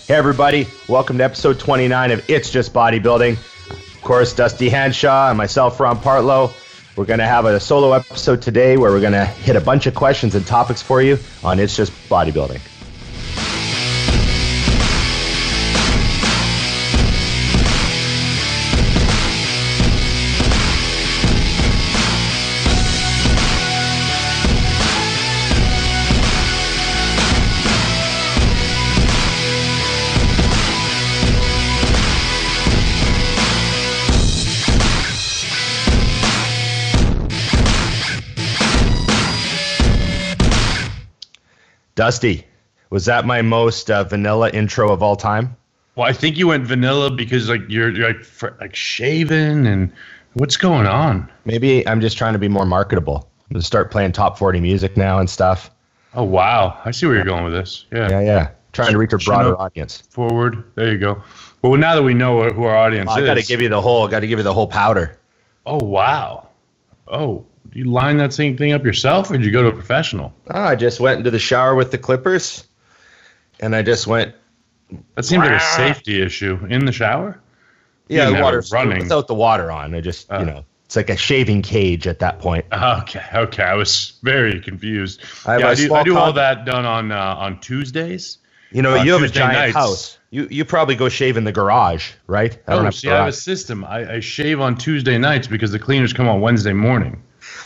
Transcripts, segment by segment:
Hey everybody, welcome to episode 29 of It's Just Bodybuilding. Of course, Dusty Hanshaw and myself, Ron Partlow. We're going to have a solo episode today where we're going to hit a bunch of questions and topics for you on It's Just Bodybuilding. Dusty, was that my most vanilla intro of all time? Well, I think you went vanilla because you're like shaven and what's going on? Maybe I'm just trying to be more marketable. I'm going to start playing top 40 music now and stuff. Oh, wow. I see where you're going with this. Yeah. Trying to reach a broader audience. Forward. There you go. Well, now that we know who our audience is. I got to give you the whole powder. Oh, wow. Oh, you line that same thing up yourself, or did you go to a professional? I just went into the shower with the clippers, and I just went. That seems like a safety issue in the shower. Yeah, the water's running without the water on. I just, it's like a shaving cage at that point. Okay. I was very confused. I do all that done on Tuesdays. You know, you have a giant house. You probably go shave in the garage, right? I have a system. I shave on Tuesday nights because the cleaners come on Wednesday morning.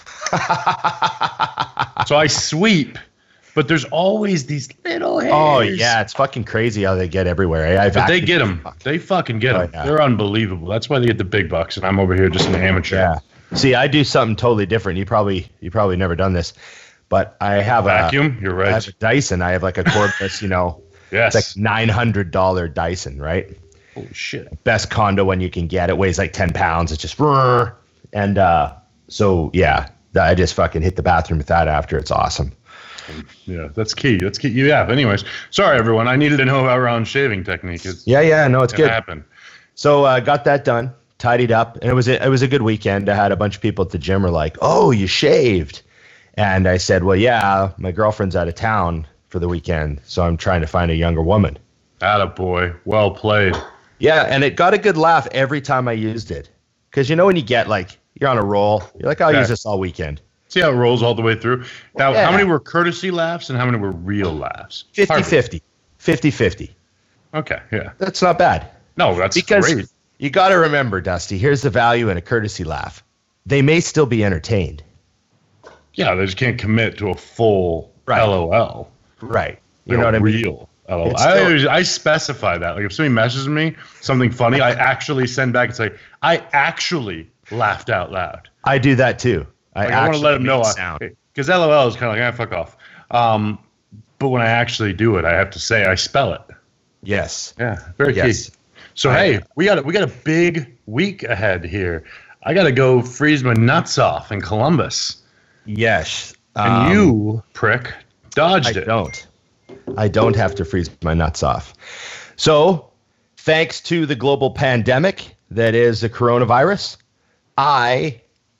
So I sweep, but there's always these little hairs. Oh yeah, it's fucking crazy how they get everywhere. But they get them. They fucking get them. Yeah. They're unbelievable. That's why they get the big bucks, and I'm over here just an amateur. Yeah. See, I do something totally different. You probably never done this, but I have vacuum. You're right. I have a Dyson. I have like a cordless, Yes. It's like $900 Dyson, right? Holy shit. Best condo one you can get. It weighs like 10 pounds. It's just and so yeah. I just fucking hit the bathroom with that after. It's awesome. Yeah, that's key. Yeah. Anyways, sorry everyone. I needed to know about Ron's shaving technique. No, it's good. Happen. So got that done, tidied up, and it was a good weekend. I had a bunch of people at the gym were like, "Oh, you shaved," and I said, "Well, yeah, my girlfriend's out of town for the weekend, so I'm trying to find a younger woman." Attaboy. Well played. Yeah, and it got a good laugh every time I used it, because when you get like. You're on a roll. You're like, I'll use this all weekend. See how it rolls all the way through? Now, How many were courtesy laughs and how many were real laughs? 50-50. 50-50. Okay, yeah. That's not bad. No, that's because great. You got to remember, Dusty, here's the value in a courtesy laugh. They may still be entertained. Yeah, they just can't commit to a full LOL. Right. You know what I mean? Real LOL. I specify that. Like if somebody messages me something funny, I actually send back and say, I actually laughed out loud. I do that too. I want to let them know because LOL is kind of like, fuck off. But when I actually do it, I have to say I spell it. Yes. Yeah. Very key. So hey, we got a big week ahead here. I got to go freeze my nuts off in Columbus. Yes. And you prick dodged it. I don't have to freeze my nuts off. So, thanks to the global pandemic that is the coronavirus. I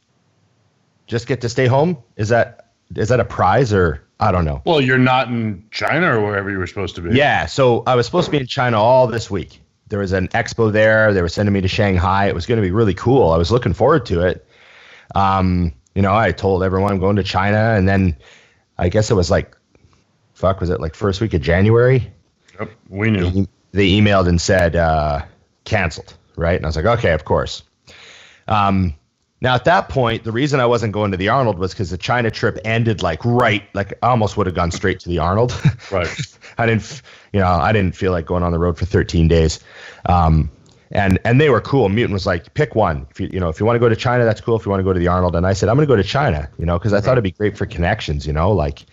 just get to stay home. Is that a prize or I don't know? Well, you're not in China or wherever you were supposed to be. Yeah, so I was supposed to be in China all this week. There was an expo there. They were sending me to Shanghai. It was going to be really cool. I was looking forward to it. I told everyone I'm going to China, and then I guess it was like, was it like first week of January? Yep, we knew. They emailed and said canceled, right? And I was like, okay, of course. Now at that point, the reason I wasn't going to the Arnold was because the China trip ended like I almost would have gone straight to the Arnold. Right. I didn't feel like going on the road for 13 days. And they were cool. Mutant was like, pick one. If you want to go to China, that's cool. If you want to go to the Arnold, and I said, I'm going to go to China, because I thought it'd be great for connections, we've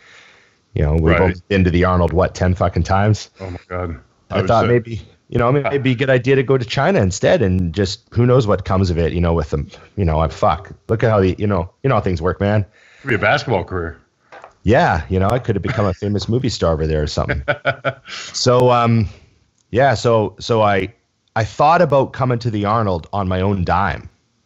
both been to the Arnold, 10 fucking times. Oh my God. I thought maybe it'd be a good idea to go to China instead, and just who knows what comes of it, with them, look at how how things work, man. It'd be a basketball career. Yeah. I could have become a famous movie star over there or something. So I thought about coming to the Arnold on my own dime.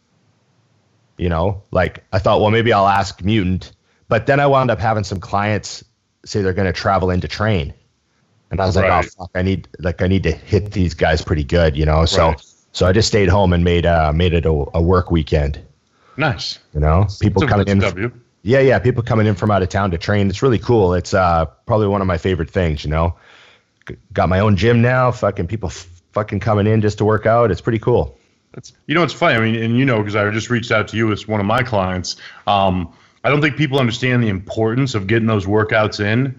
I thought, well, maybe I'll ask Mutant, but then I wound up having some clients say they're going to travel in to train. And I was like, Right. oh fuck, I need to hit these guys pretty good, you know. So Right. so I just stayed home and made it a work weekend. Nice. You know, people That's a- coming that's a in. W. Yeah, people coming in from out of town to train. It's really cool. It's probably one of my favorite things, you know. Got my own gym now. Fucking people fucking coming in just to work out. It's pretty cool. That's, it's funny. I mean, and because I just reached out to you as one of my clients. I don't think people understand the importance of getting those workouts in.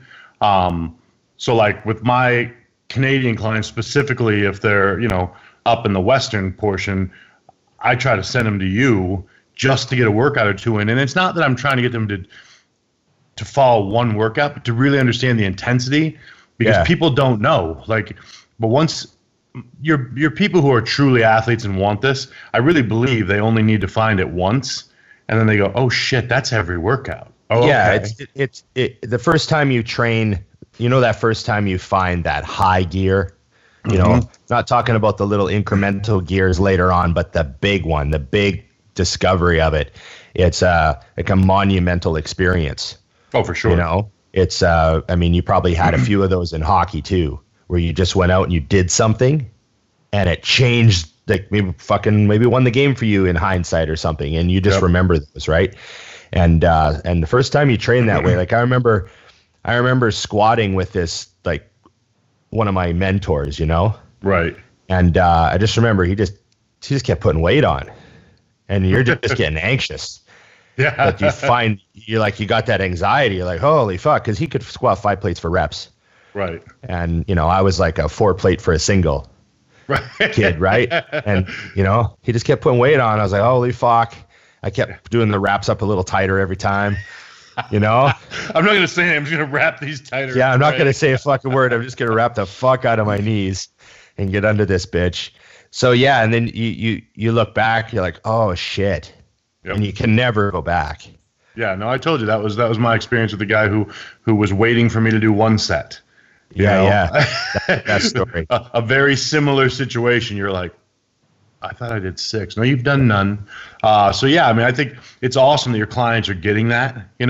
So like with my Canadian clients specifically, if they're, up in the Western portion, I try to send them to you just to get a workout or two in. And it's not that I'm trying to get them to follow one workout, but to really understand the intensity, because people don't know. Like, but once you're people who are truly athletes and want this, I really believe they only need to find it once, and then they go, "Oh shit, that's every workout." Oh Yeah, okay. it's the first time you train, that first time you find that high gear, not talking about the little incremental gears later on, but the big one, the big discovery of it. It's like a monumental experience. Oh, for sure. It's you probably had a few of those in hockey too, where you just went out and you did something and it changed, like maybe won the game for you in hindsight or something, and you just remember those, right? And the first time you train that way, like I remember squatting with this, like, one of my mentors, Right. and I just remember he just kept putting weight on, and you're just getting anxious. Yeah. But you got that anxiety. You're like, holy fuck, because he could squat 5 plates for reps. Right. And, I was like a 4 plate for a single kid, right? And, he just kept putting weight on. I was like, holy fuck. I kept doing the wraps up a little tighter every time, I'm not going to say anything. I'm just going to wrap these tighter. Yeah, I'm not going to say a fucking word. I'm just going to wrap the fuck out of my knees and get under this bitch. So, yeah, and then you look back, you're like, oh, shit. Yep. And you can never go back. Yeah, no, I told you that was my experience with the guy who was waiting for me to do one set. Yeah. That story. A very similar situation. You're like, I thought I did 6. No, you've done none. So yeah, I think it's awesome that your clients are getting that, and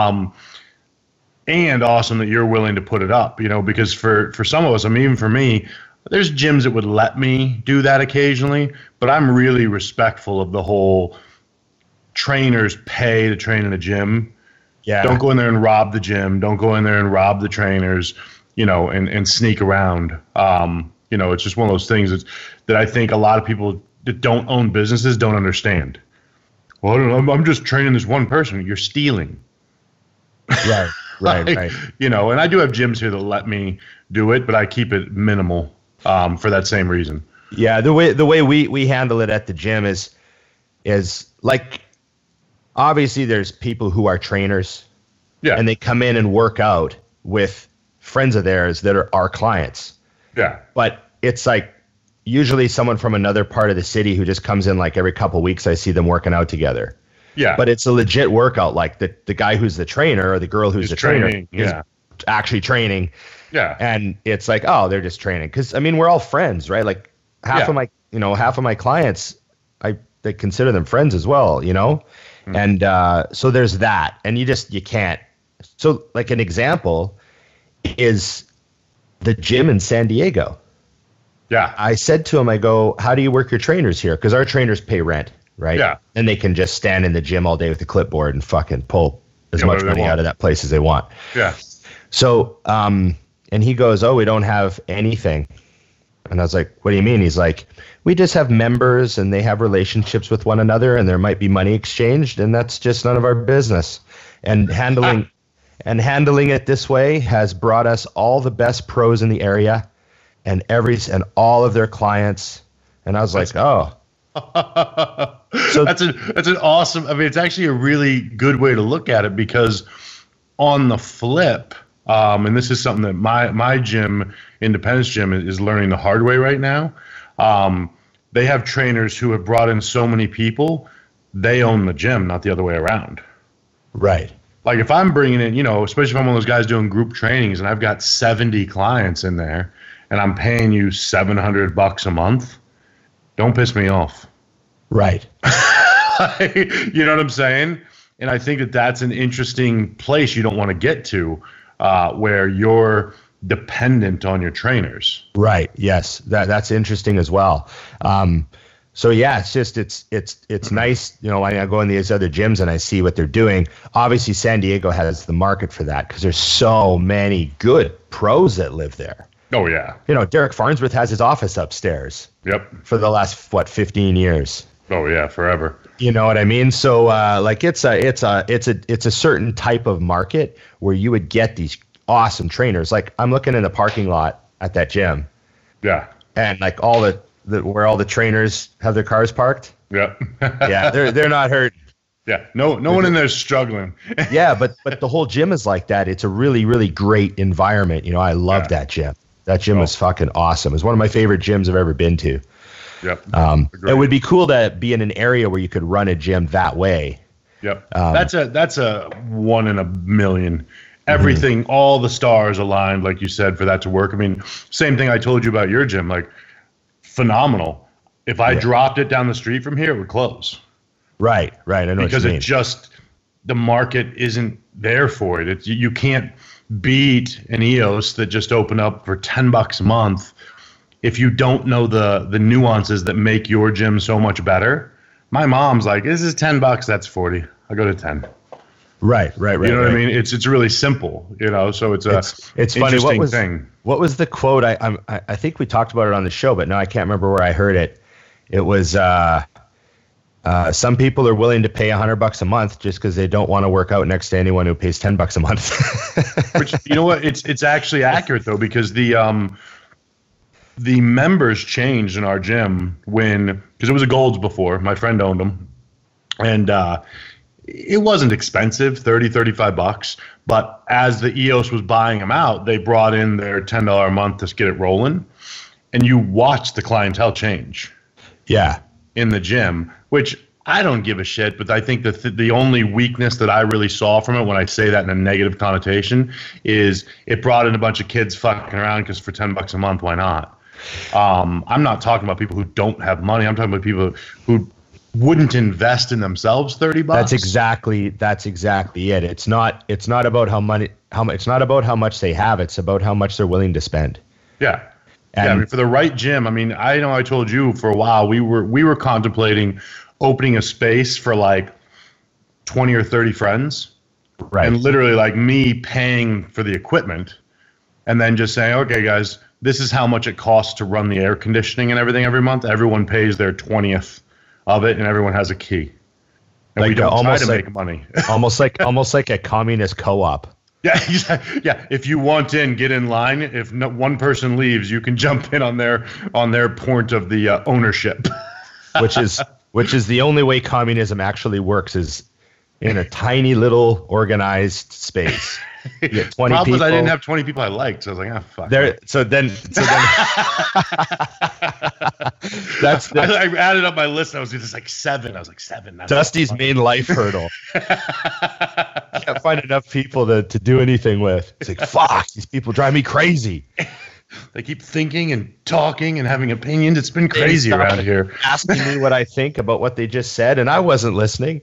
awesome that you're willing to put it up, because for some of us, even for me, there's gyms that would let me do that occasionally, but I'm really respectful of the whole trainers pay to train in a gym. Yeah. Don't go in there and rob the gym. Don't go in there and rob the trainers, and sneak around. It's just one of those things that I think a lot of people that don't own businesses don't understand. Well, I'm just training this one person. You're stealing. Right. And I do have gyms here that let me do it, but I keep it minimal for that same reason. Yeah, the way we handle it at the gym is like, obviously there's people who are trainers, and they come in and work out with friends of theirs that are our clients. Yeah. But it's like usually someone from another part of the city who just comes in like every couple of weeks. I see them working out together. Yeah. But it's a legit workout. Like the guy who's the trainer or the girl who's the trainer is actually training. Yeah. And it's like, oh, they're just training. Because we're all friends, right? Like half of my clients, they consider them friends as well, Mm-hmm. And so there's that. And you can't. So like an example is the gym in San Diego. Yeah. I said to him, I go, how do you work your trainers here? Because our trainers pay rent, right? Yeah. And they can just stand in the gym all day with a clipboard and fucking pull as much money out of that place as they want. Yeah. So, and he goes, oh, we don't have anything. And I was like, what do you mean? He's like, we just have members and they have relationships with one another and there might be money exchanged and that's just none of our business. And handling it this way has brought us all the best pros in the area and all of their clients. And I was like, oh. So that's an awesome, it's actually a really good way to look at it, because on the flip, and this is something that my gym, Independence Gym, is learning the hard way right now. They have trainers who have brought in so many people, they own the gym, not the other way around. Right. Like if I'm bringing in, especially if I'm one of those guys doing group trainings and I've got 70 clients in there and I'm paying you $700 a month, don't piss me off. Right. You know what I'm saying? And I think that that's an interesting place you don't want to get to, where you're dependent on your trainers. Right. Yes. That's interesting as well. So yeah, it's nice. You know, when I go in these other gyms and I see what they're doing. Obviously, San Diego has the market for that because there's so many good pros that live there. Oh yeah. You know, Derek Farnsworth has his office upstairs. Yep. For the last 15 years. Oh yeah, forever. You know what I mean? So like it's a certain type of market where you would get these awesome trainers. Like I'm looking in the parking lot at that gym. Yeah. And like all the where all the trainers have their cars parked. Yep. Yeah, they're not hurt. Yeah. No one in there is struggling. Yeah, but the whole gym is like that. It's a really, really great environment. You know, I love that gym. That gym is fucking awesome. It's one of my favorite gyms I've ever been to. Yep. It would be cool to be in an area where you could run a gym that way. Yep. That's a 1 in a million. Everything, all the stars aligned, like you said, for that to work. I mean, same thing I told you about your gym. Like, phenomenal. If I dropped it down the street from here, it would close. Right. I know because what you mean. it just the market isn't there for it. You can't beat an EOS that just opened up for $10 a month if you don't know the nuances that make your gym so much better. My mom's like, "This is $10. That's 40. I go to 10." Right. You know what I mean? It's really simple. You know, so it's funny. Thing. What was the quote? I think we talked about it on the show, but now I can't remember where I heard it. It was some people are willing to pay $100 a month just because they don't want to work out next to anyone who pays $10 a month. Which, you know what? It's actually accurate though, because the members changed in our gym because it was a Gold's before. My friend owned them, and it wasn't expensive, $35. But as the EOS was buying them out, they brought in their $10 a month to get it rolling, and you watch the clientele change. Yeah. In the gym, which I don't give a shit, but I think the only weakness that I really saw from it, when I say that in a negative connotation, is it brought in a bunch of kids fucking around because for $10 a month, why not? I'm not talking about people who don't have money. I'm talking about people who wouldn't invest in themselves $30. That's exactly it. It's not about it's not about how much they have. It's about how much they're willing to spend. Yeah. And I mean, for the right gym, I mean, I know I told you for a while we were contemplating opening a space for like 20 or 30 friends. Right. And literally like me paying for the equipment and then just saying, "Okay, guys, this is how much it costs to run the air conditioning and everything every month. Everyone pays their 20th of it and everyone has a key." And like we don't try to make money. almost like a communist co-op. Yeah, yeah. If you want in, get in line. If one person leaves, you can jump in on their point of the ownership. which is the only way communism actually works, is in a tiny little organized space. You get 20 Problem people. is I didn't have 20 people I liked, so I was like, fuck. So then that's I added up my list. And I was just like 7. I was like 7. That's Dusty's main life hurdle. Can't find enough people to do anything with. It's like, fuck, these people drive me crazy. They keep thinking and talking and having opinions. It's been crazy around here. Asking me what I think about what they just said, and I wasn't listening.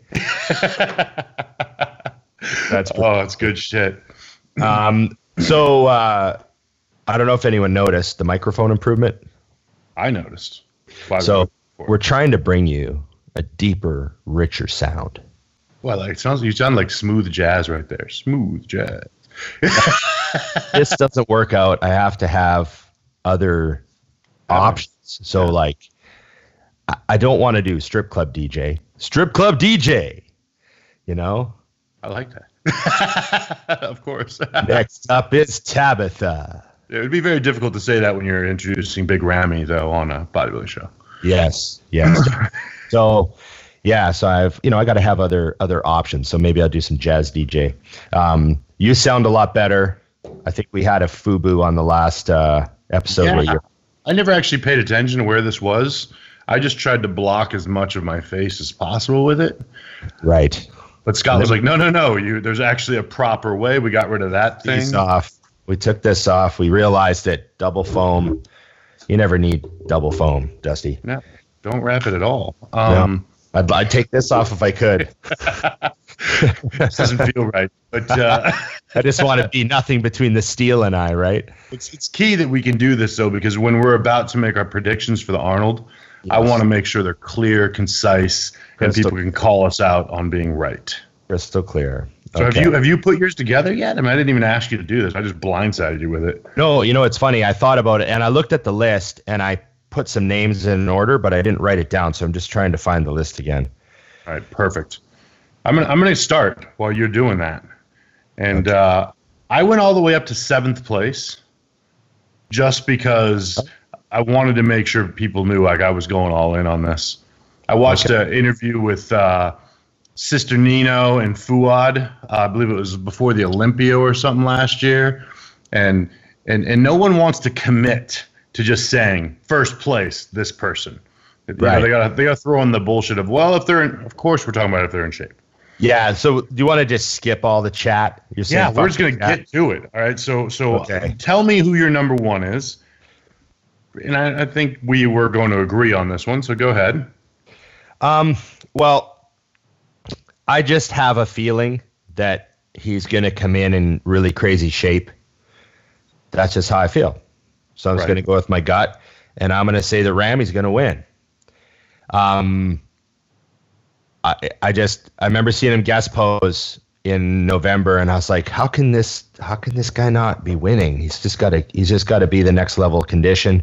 That's good shit. So I don't know if anyone noticed the microphone improvement. I noticed. So we're trying to bring you a deeper, richer sound. Well, like you sound like smooth jazz right there. Smooth jazz. This doesn't work out. I have to have other options. So like, I don't want to do strip club DJ. Strip club DJ. You know? I like that. Of course. Next up is Tabitha. It would be very difficult to say that when you're introducing Big Ramy, though, on a bodybuilding show. Yes. So I've, I got to have other options. So maybe I'll do some jazz DJ. You sound a lot better. I think we had a FUBU on the last episode. Yeah, I never actually paid attention to where this was. I just tried to block as much of my face as possible with it. Right. But Scott was like, no, there's actually a proper way. We got rid of that thing. We took this off. We realized that double foam, you never need double foam, Dusty. No, don't wrap it at all. I'd take this off if I could. This doesn't feel right, but I just want to be nothing between the steel and I, right? it's key that we can do this though, because when we're about to make our predictions for the Arnold, I want to make sure they're clear, concise, and people can call us out on being right. Crystal clear. So have you put yours together yet? I mean, I didn't even ask you to do this. I just blindsided you with it. No, it's funny. I thought about it and I looked at the list and I put some names in order, but I didn't write it down. So I'm just trying to find the list again. All right, perfect. I'm gonna start while you're doing that, and I went all the way up to 7th place, just because I wanted to make sure people knew like I was going all in on this. I watched an interview with Sister Nino and Fuad. I believe it was before the Olympia or something last year, and no one wants to commit to just saying first place this person. Right. They gotta throw in the bullshit of, well, if they're in, of course we're talking about if they're in shape. Yeah. So do you want to just skip all the chat? We're just gonna get to it. All right. So tell me who your number one is, and I think we were going to agree on this one. So go ahead. Well, I just have a feeling that he's gonna come in really crazy shape. That's just how I feel. So I'm just gonna go with my gut, and I'm gonna say that Ramy's gonna win. I remember seeing him guest pose in November, and I was like, how can this guy not be winning? He's just got to be the next level condition.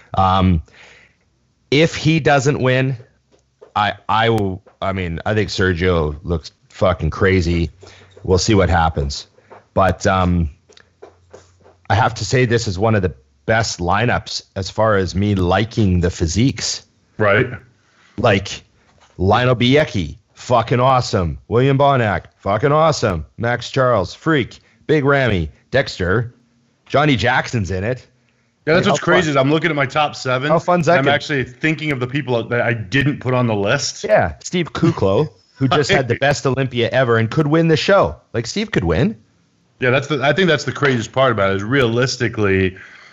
If he doesn't win, I think Sergio looks fucking crazy. We'll see what happens, but I have to say this is one of the best lineups as far as me liking the physiques. Right. Like Lionel Biecki, fucking awesome. William Bonac, fucking awesome. Max Charles, freak. Big Ramy, Dexter. Johnny Jackson's in it. Yeah, that's what's crazy is I'm looking at my top 7. How fun's that? I'm actually thinking of the people that I didn't put on the list. Yeah, Steve Kuklo, who just had the best Olympia ever and could win the show. Like, Steve could win. Yeah, I think that's the craziest part about it is realistically,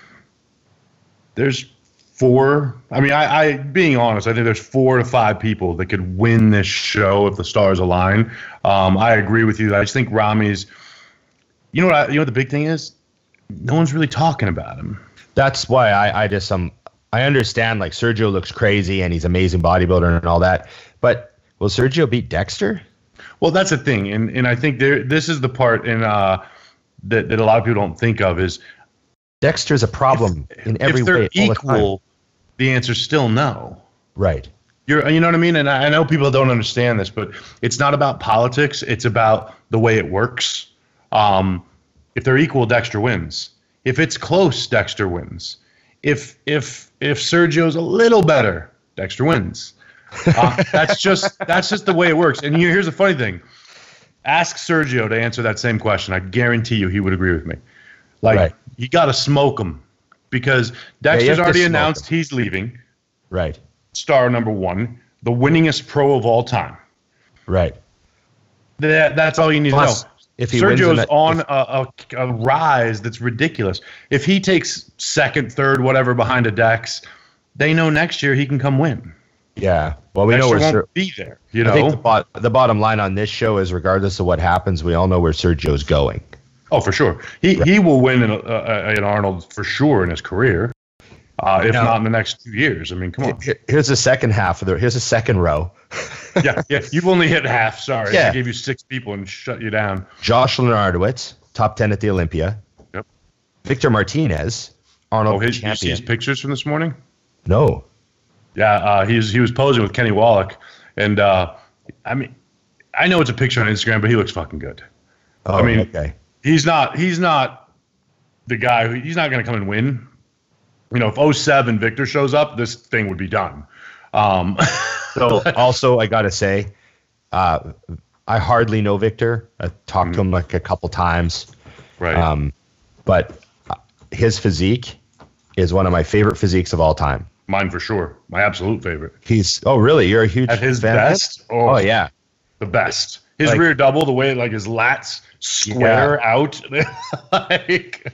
there's 4. I mean, I being honest, I think there's 4 to 5 people that could win this show if the stars align. I agree with you. I just think Ramy's. You know what the big thing is? No one's really talking about him. That's why I understand. Like, Sergio looks crazy and he's an amazing bodybuilder and all that. But will Sergio beat Dexter? Well, that's the thing, and I think this is the part in that a lot of people don't think of is. Dexter's a problem in every way. If they're equal, the answer's still no. Right. You know what I mean? And I know people don't understand this, but it's not about politics. It's about the way it works. If they're equal, Dexter wins. If it's close, Dexter wins. If Sergio's a little better, Dexter wins. That's just the way it works. And here's the funny thing. Ask Sergio to answer that same question. I guarantee you he would agree with me. Like, you got to smoke him because Dexter's already announced he's leaving. Right. Star number 1, the winningest pro of all time. Right. That's all you need to know. If he Sergio's on a rise that's ridiculous. If he takes 2nd, 3rd, whatever behind a Dex, they know next year he can come win. Yeah. Well, we Dexter know won't be there. You know. I think the bottom line on this show is, regardless of what happens, we all know where Sergio's going. Oh, for sure. He will win an Arnold for sure in his career, if not in the next 2 years. I mean, come on. Here's the second half here's the second row. yeah. You've only hit half. Sorry, yeah. I gave you 6 people and shut you down. Josh Lenardowitz, top 10 at the Olympia. Yep. Victor Martinez, Arnold champion. You see his pictures from this morning? No. Yeah, he was posing with Kenny Wallach, and I mean, I know it's a picture on Instagram, but he looks fucking good. Oh, I mean, okay. He's not the guy he's not going to come and win. You know, if 07 Victor shows up, this thing would be done. So also, I got to say, I hardly know Victor. I talked to him like a couple times. Right. But his physique is one of my favorite physiques of all time. Mine for sure. My absolute favorite. Really? You're a huge At his fan best? Oh, yeah. The best. His rear double, the way like his lats square out. Like,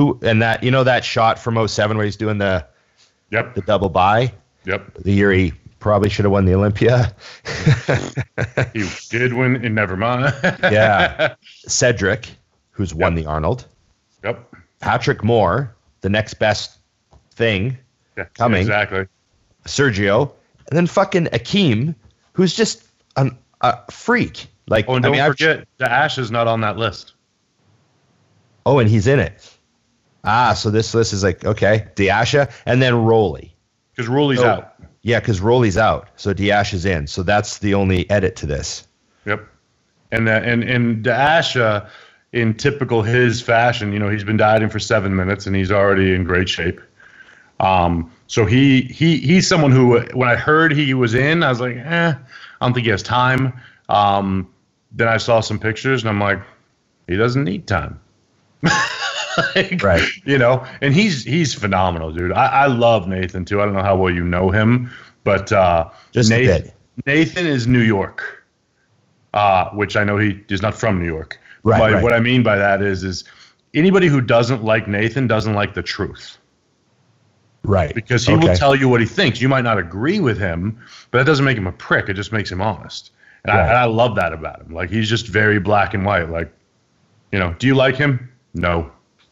that shot from 07 where he's doing the double by. Yep. The year he probably should have won the Olympia. He did win, and never mind. Yeah. Cedric, who's won the Arnold. Yep. Patrick Moore, the next best thing coming. Exactly. Sergio. And then fucking Akeem, who's just a freak. Like, and don't forget, the Ash is not on that list. Oh, and he's in it. So this list is like, okay, Diasha, and then Rolly. Because Rolly's out. Yeah, because Rolly's out. So Diasha is in. So that's the only edit to this. Yep. And Diasha, in typical his fashion, he's been dieting for 7 minutes and he's already in great shape. So he's someone who, when I heard he was in, I was like, I don't think he has time. Then I saw some pictures and I'm like, he doesn't need time. Right. And he's phenomenal, dude. I love Nathan too. I don't know how well you know him, but just Nathan is New York, which I know he is not from New York. Right, but right. What I mean by that is anybody who doesn't like Nathan doesn't like the truth. Right. Because he will tell you what he thinks. You might not agree with him, but that doesn't make him a prick. It just makes him honest. And I love that about him. Like, he's just very black and white. Like, do you like him? No.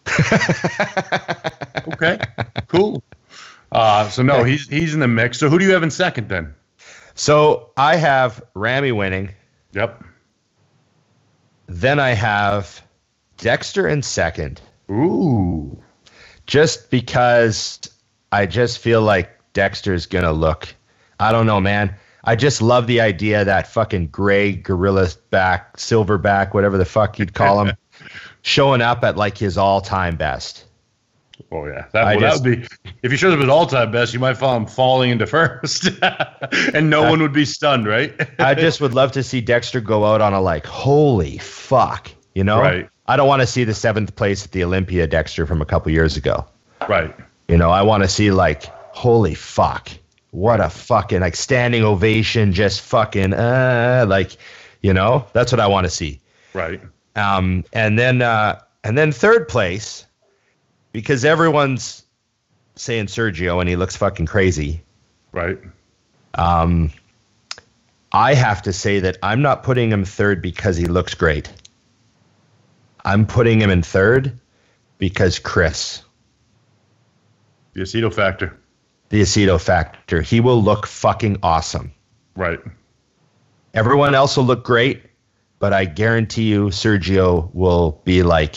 Okay, cool. He's in the mix. So who do you have in second then? So I have Ramy winning. Yep. Then I have Dexter in second. Ooh. Just because I just feel like Dexter's going to look, I don't know, man. I just love the idea that fucking gray gorilla back, silverback, whatever the fuck you'd call him, showing up at like his all-time best. Oh, yeah. That would be, if he shows up at all-time best, you might find him falling into first. And no one would be stunned, right? I just would love to see Dexter go out on a like, holy fuck, Right. I don't want to see the 7th place at the Olympia Dexter from a couple years ago. Right. I want to see like, holy fuck, what a fucking like standing ovation, just fucking that's what I want to see. Right. And then third place, because everyone's saying Sergio and he looks fucking crazy. Right. I have to say that I'm not putting him third because he looks great. I'm putting him in third because Chris. The aceto factor. The aceto factor. He will look fucking awesome. Right. Everyone else will look great, but I guarantee you Sergio will be like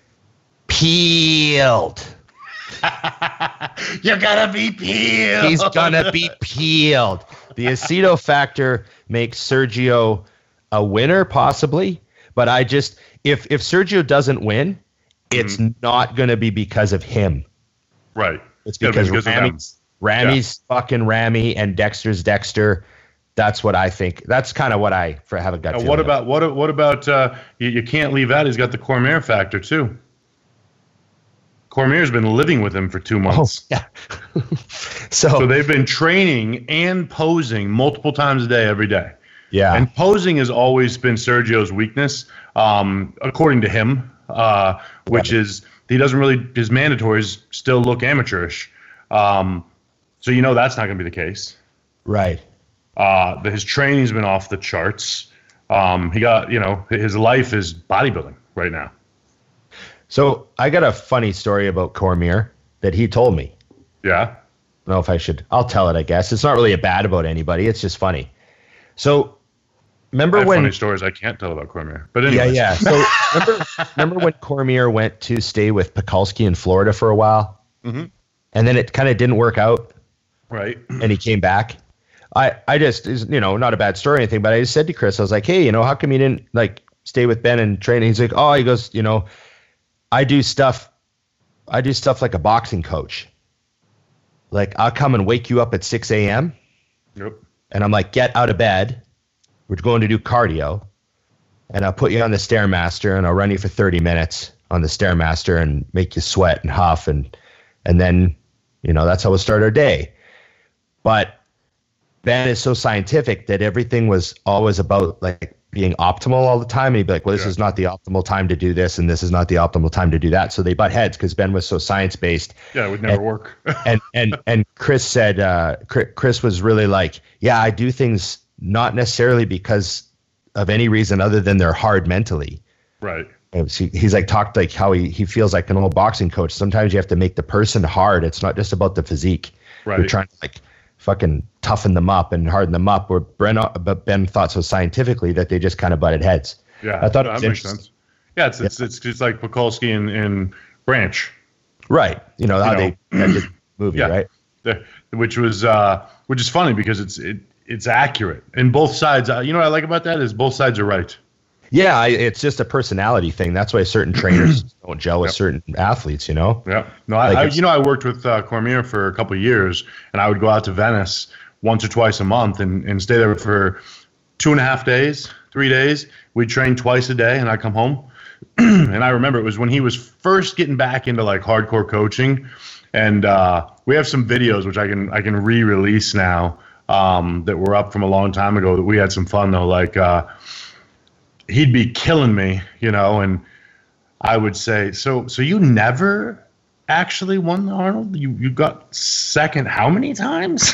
peeled. You're gonna be peeled. He's gonna be peeled. The aceto factor makes Sergio a winner, possibly, but if Sergio doesn't win, it's not gonna be because of him. Right. It's because Ramy's fucking Ramy and Dexter's Dexter. That's what I think. That's kind of what I have a gut feeling. What about you can't leave out, he's got the Cormier factor too. Cormier's been living with him for 2 months. Oh, yeah. So they've been training and posing multiple times a day, every day. Yeah. And posing has always been Sergio's weakness, according to him, which is he doesn't really, his mandatories still look amateurish. So that's not going to be the case. Right. His training's been off the charts. He got, his life is bodybuilding right now. So I got a funny story about Cormier that he told me. Yeah. I don't know if I should. I'll tell it, I guess. It's not really bad about anybody. It's just funny. So remember when funny stories I can't tell about Cormier. But anyway. Yeah. So remember when Cormier went to stay with Pekulski in Florida for a while? Mm-hmm. And then it kind of didn't work out. Right. And he came back. I just, not a bad story or anything, but I just said to Chris, I was like, hey, how come you didn't like stay with Ben and train? And he's like, he goes, I do stuff like a boxing coach. Like, I'll come and wake you up at 6 a.m. Yep. And I'm like, get out of bed. We're going to do cardio. And I'll put you on the Stairmaster and I'll run you for 30 minutes on the Stairmaster and make you sweat and huff. And then, that's how we'll start our day. But Ben is so scientific that everything was always about like being optimal all the time. And he'd be like, well, this is not the optimal time to do this, and this is not the optimal time to do that. So they butt heads because Ben was so science-based. Yeah, it would never work. and Chris said, Chris was really like, yeah, I do things not necessarily because of any reason other than they're hard mentally. Right. He's like talked like how he feels like an old boxing coach. Sometimes you have to make the person hard. It's not just about the physique. Right. You're trying to like fucking toughen them up and harden them up. Where Ben thought so scientifically that they just kind of butted heads. Yeah, I thought it was that makes sense. Yeah, it's like Bukowski and Branch. Right. You know how they had the movie, right? Which is funny because it's accurate. And both sides, you know what I like about that is both sides are right. Yeah, it's just a personality thing. That's why certain trainers don't gel with certain athletes, you know? Yeah. No, I worked with Cormier for a couple of years, and I would go out to Venice once or twice a month and stay there for 2.5 days, 3 days. We'd train twice a day, and I'd come home. And I remember it was when he was first getting back into like hardcore coaching. And we have some videos, which I can re-release now that were up from a long time ago that we had some fun, though. Like, he'd be killing me, you know, and I would say, so you never actually won the Arnold? You got second how many times?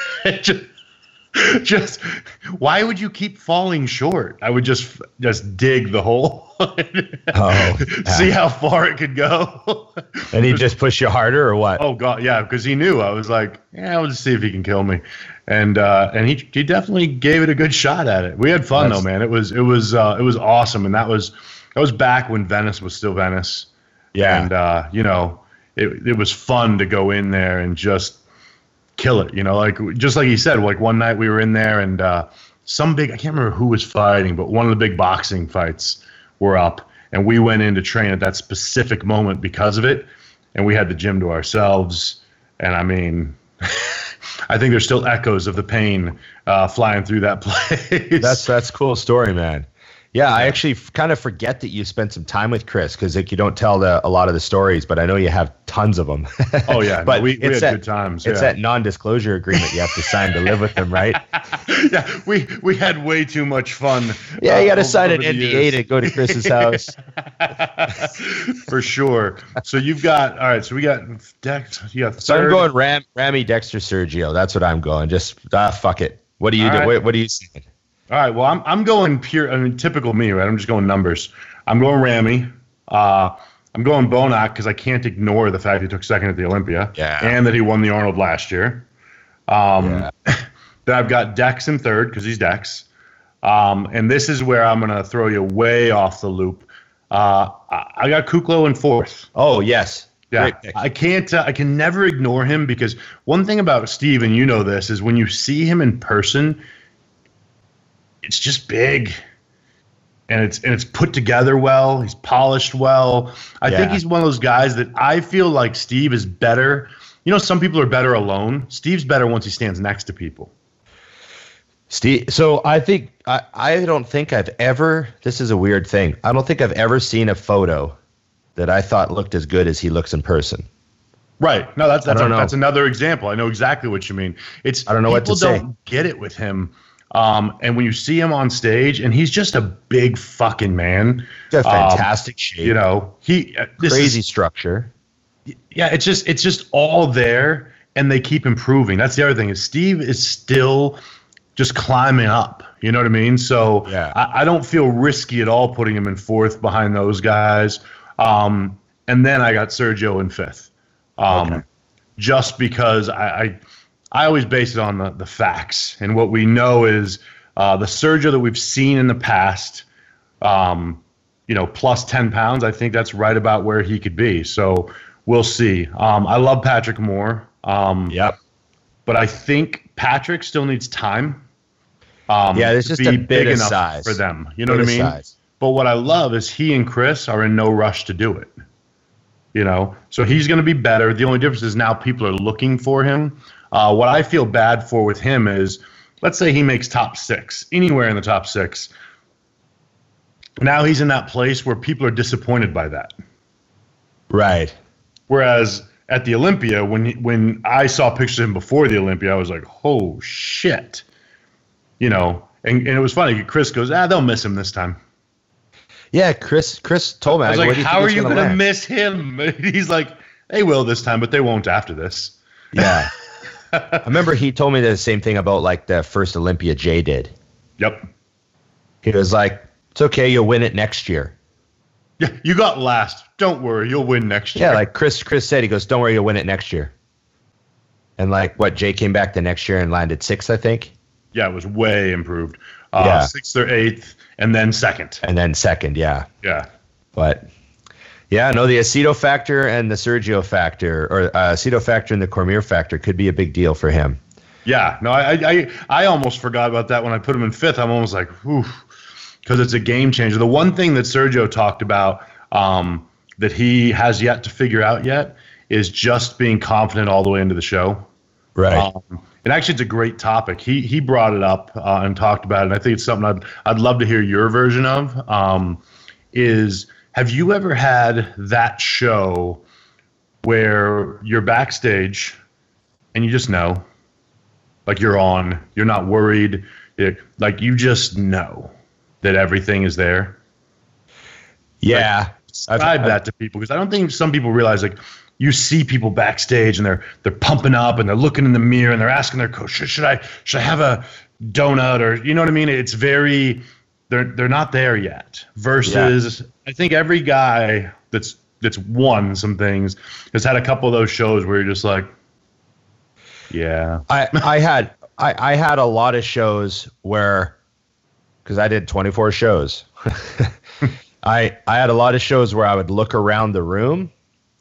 just why would you keep falling short? I would just dig the hole. See how far it could go. And he'd just push you harder or what? Oh God, yeah, because he knew. I was like, yeah, we'll just see if he can kill me. And he definitely gave it a good shot at it. We had fun though, man. It was awesome, and that was back when Venice was still Venice. Yeah. And you know, it was fun to go in there and just kill it. You know, like just like he said, like one night we were in there and I can't remember who was fighting, but one of the big boxing fights were up, and we went in to train at that specific moment because of it, and we had the gym to ourselves. And I mean. I think there's still echoes of the pain flying through that place. That's a cool story, man. Yeah, I actually kind of forget that you spent some time with Chris because like you don't tell a lot of the stories, but I know you have tons of them. Oh yeah, but we had good times. It's that non-disclosure agreement you have to sign to live with them, right? Yeah, we had way too much fun. Yeah, you got to sign an NDA to go to Chris's house. For sure. So you've got all right. So we got Dex. You got third. So I'm going Ramy, Dexter, Sergio. That's what I'm going. Just fuck it. What do you do? Right. What do you saying? All right. Well, I'm going pure. I mean, typical me, right? I'm just going numbers. I'm going Ramy. I'm going Bonac because I can't ignore the fact he took second at the Olympia. Yeah. And that he won the Arnold last year. Then I've got Dex in third because he's Dex. And this is where I'm going to throw you way off the loop. I got Kuklo in fourth. Oh yes. Yeah. I can never ignore him because one thing about Steve, and you know this, is when you see him in person, it's just big, and it's put together well. He's polished well. I think he's one of those guys that I feel like Steve is better. You know, some people are better alone. Steve's better once he stands next to people. Steve. So I think I don't think I've ever. This is a weird thing. I don't think I've ever seen a photo that I thought looked as good as he looks in person. Right. No, that's another example. I know exactly what you mean. I don't know what to say. People don't get it with him. And when you see him on stage, and he's just a big fucking man. He's got fantastic shape. You know, crazy structure. Yeah, it's just all there, and they keep improving. That's the other thing is Steve is still just climbing up. You know what I mean? So I don't feel risky at all putting him in fourth behind those guys. And then I got Sergio in fifth. Just because I always base it on the facts. And what we know is the Sergio that we've seen in the past, plus 10 pounds, I think that's right about where he could be. So we'll see. I love Patrick Moore. But I think Patrick still needs time. There's just a bit of size for them. You know what I mean? Size. But what I love is he and Chris are in no rush to do it. You know, so he's going to be better. The only difference is now people are looking for him. What I feel bad for with him is, let's say he makes top six, anywhere in the top six. Now he's in that place where people are disappointed by that. Right. Whereas at the Olympia, when I saw pictures of him before the Olympia, I was like, oh, shit. You know, And it was funny. Chris goes, they'll miss him this time. Yeah, Chris told me. I was like, how are you going to miss him? He's like, they will this time, but they won't after this. Yeah. I remember he told me the same thing about like the first Olympia Jay did. Yep. He was like, it's okay, you'll win it next year. Yeah, you got last. Don't worry, you'll win next year. Yeah, like Chris said, he goes, don't worry, you'll win it next year. And like what, Jay came back the next year and landed 6th, I think. Yeah, it was way improved. 6th or 8th, and then 2nd. And then 2nd, yeah. Yeah. But yeah, no, the Aceto factor and the Sergio factor, or Aceto factor and the Cormier factor could be a big deal for him. Yeah, no, I almost forgot about that when I put him in 5th. I'm almost like, whew, because it's a game changer. The one thing that Sergio talked about that he has yet to figure out yet is just being confident all the way into the show. Right. And actually, it's a great topic. He brought it up and talked about it. And I think it's something I'd love to hear your version of. Is have you ever had that show where you're backstage and you just know, like you're not worried, like you just know that everything is there? Yeah. Like, describe that to people, because I don't think some people realize, like, you see people backstage and they're pumping up and they're looking in the mirror and they're asking their coach, should I have a donut, or you know what I mean? It's very, they're not there yet. Versus, I think every guy that's won some things has had a couple of those shows where you're just like, yeah. I had a lot of shows where, because I did 24 shows. I had a lot of shows where I would look around the room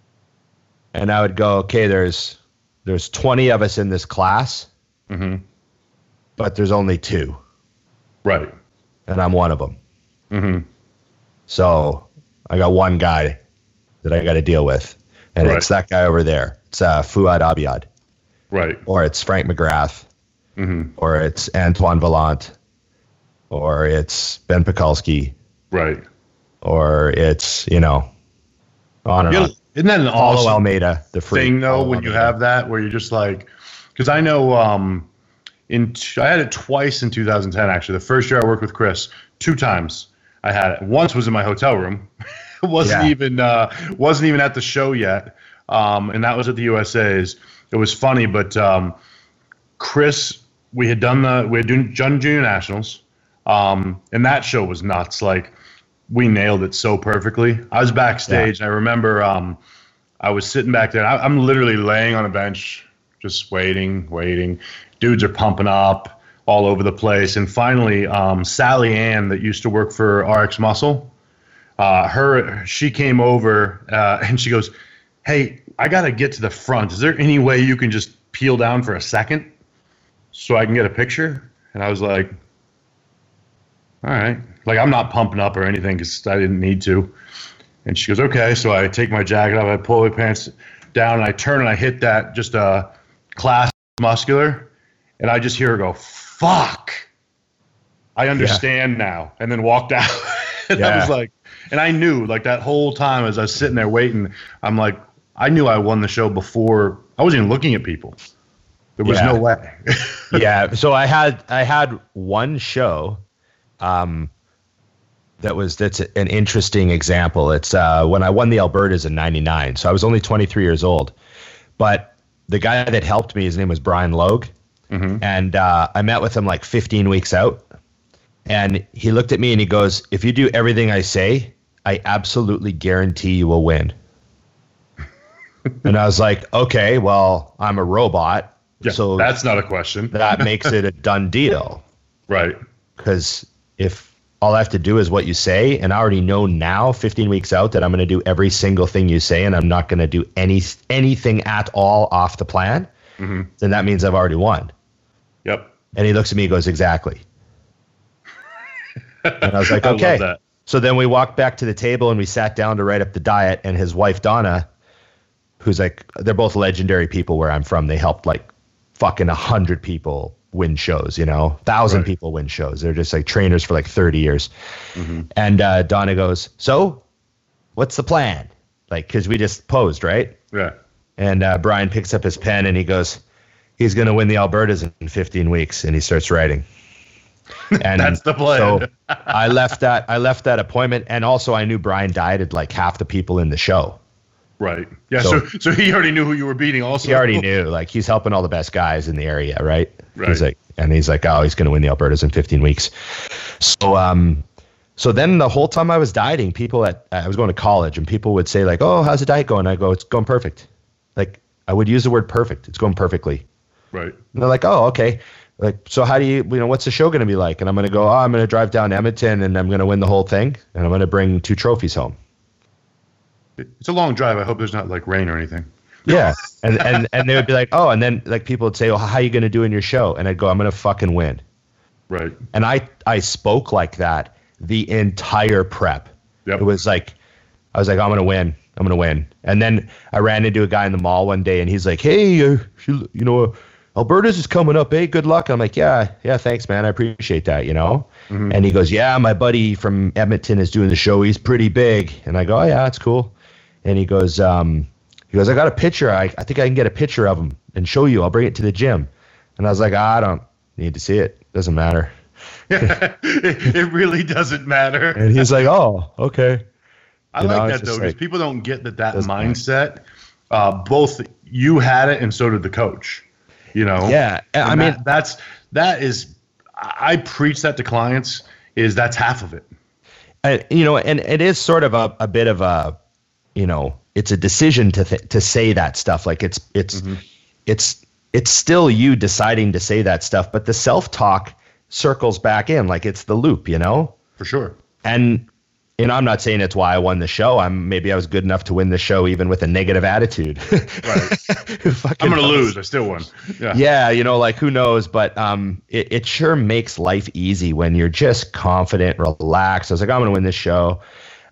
and I would go, okay, there's 20 of us in this class, but there's only 2. Right. And I'm one of them. Mm-hmm. So I got one guy that I got to deal with, and it's that guy over there. It's Fouad Abiad. Right. Or it's Frank McGrath. Or it's Antoine Vallant. Or it's Ben Pekulski. Right. Or it's, on and on. Isn't that an awesome Almeida, the freak thing, though, when Almeida. you have that, where you're just like, because I know I had it twice in 2010, actually. The first year I worked with Chris, 2 times I had it. Once was in my hotel room. It wasn't even at the show yet. And that was at the USA's. It was funny, but Chris, we had done Junior Nationals, and that show was nuts. Like, we nailed it so perfectly. I was backstage, and I remember I was sitting back there. I'm literally laying on a bench, just waiting. Dudes are pumping up all over the place. And finally, Sally Ann, that used to work for RX Muscle, she came over and she goes, hey, I got to get to the front. Is there any way you can just peel down for a second so I can get a picture? And I was like, all right. Like, I'm not pumping up or anything because I didn't need to. And she goes, okay. So I take my jacket off, I pull my pants down, and I turn and I hit that just class muscular. And I just hear her go, fuck. I understand now. And then walked out. And I was like, and I knew, like, that whole time as I was sitting there waiting, I'm like, I knew I won the show before. I wasn't even looking at people. There was no way. So I had one show that's an interesting example. It's when I won the Albertas in '99. So I was only 23 years old. But the guy that helped me, his name was Brian Logue. And I met with him like 15 weeks out. And he looked at me and he goes, if you do everything I say, I absolutely guarantee you will win. And I was like, okay, well, I'm a robot. Yeah, so that's not a question. That makes it a done deal. Right. Because if all I have to do is what you say, and I already know now, 15 weeks out, that I'm going to do every single thing you say, and I'm not going to do anything at all off the plan, then that means I've already won. Yep. And he looks at me and goes, exactly. And I was like, okay. I love that. So then we walked back to the table and we sat down to write up the diet, and his wife, Donna, who's like, they're both legendary people where I'm from. They helped like fucking 100 people win shows, 1,000 people win shows. They're just like trainers for like 30 years. And Donna goes, so what's the plan? Like, cause we just posed, right? Yeah. And Brian picks up his pen and he goes, he's going to win the Albertas in 15 weeks. And he starts writing. And that's the plan. So I left that appointment, and also I knew Brian dieted like half the people in the show. Right. Yeah. So he already knew who you were beating. Also, he already knew. Like, he's helping all the best guys in the area, right? Right. He's like, oh, he's going to win the Albertas in 15 weeks. So then the whole time I was dieting, I was going to college, and people would say like, "Oh, how's the diet going?" I go, "It's going perfect." Like, I would use the word perfect. It's going perfectly. Right. And they're like, "Oh, okay." Like, so how do you what's the show going to be like? And I'm going to go, "Oh, I'm going to drive down to Edmonton, and I'm going to win the whole thing, and I'm going to bring 2 trophies home." It's a long drive. I hope there's not like rain or anything. Yeah. And they would be like, "Oh," and then like people would say, "Oh, how are you going to do in your show?" And I'd go, "I'm going to fucking win." Right. And I spoke like that the entire prep. Yep. It was like, I was like, "I'm going to win. I'm going to win." And then I ran into a guy in the mall one day, and he's like, "Hey, Alberta's is coming up. Hey, good luck." I'm like, yeah, thanks, man. I appreciate that, Mm-hmm. And he goes, "Yeah, my buddy from Edmonton is doing the show. He's pretty big." And I go, "Oh, yeah, that's cool." And he goes, "I got a picture. I think I can get a picture of him and show you. I'll bring it to the gym." And I was like, "I don't need to see it. Doesn't matter." It really doesn't matter. And he's like, "Oh, okay." I like that though, because people don't get that mindset. Both you had it, and so did the coach. Yeah, I mean, that is, I preach that to clients. That's half of it. And it is sort of a bit of a, it's a decision to say that stuff. Like it's still you deciding to say that stuff, but the self-talk circles back in, like it's the loop, For sure. And I'm not saying it's why I won the show. Maybe I was good enough to win the show even with a negative attitude. Right. I'm gonna lose. I still won. Yeah. Like, who knows? But it sure makes life easy when you're just confident, relaxed. I was like, I'm gonna win this show.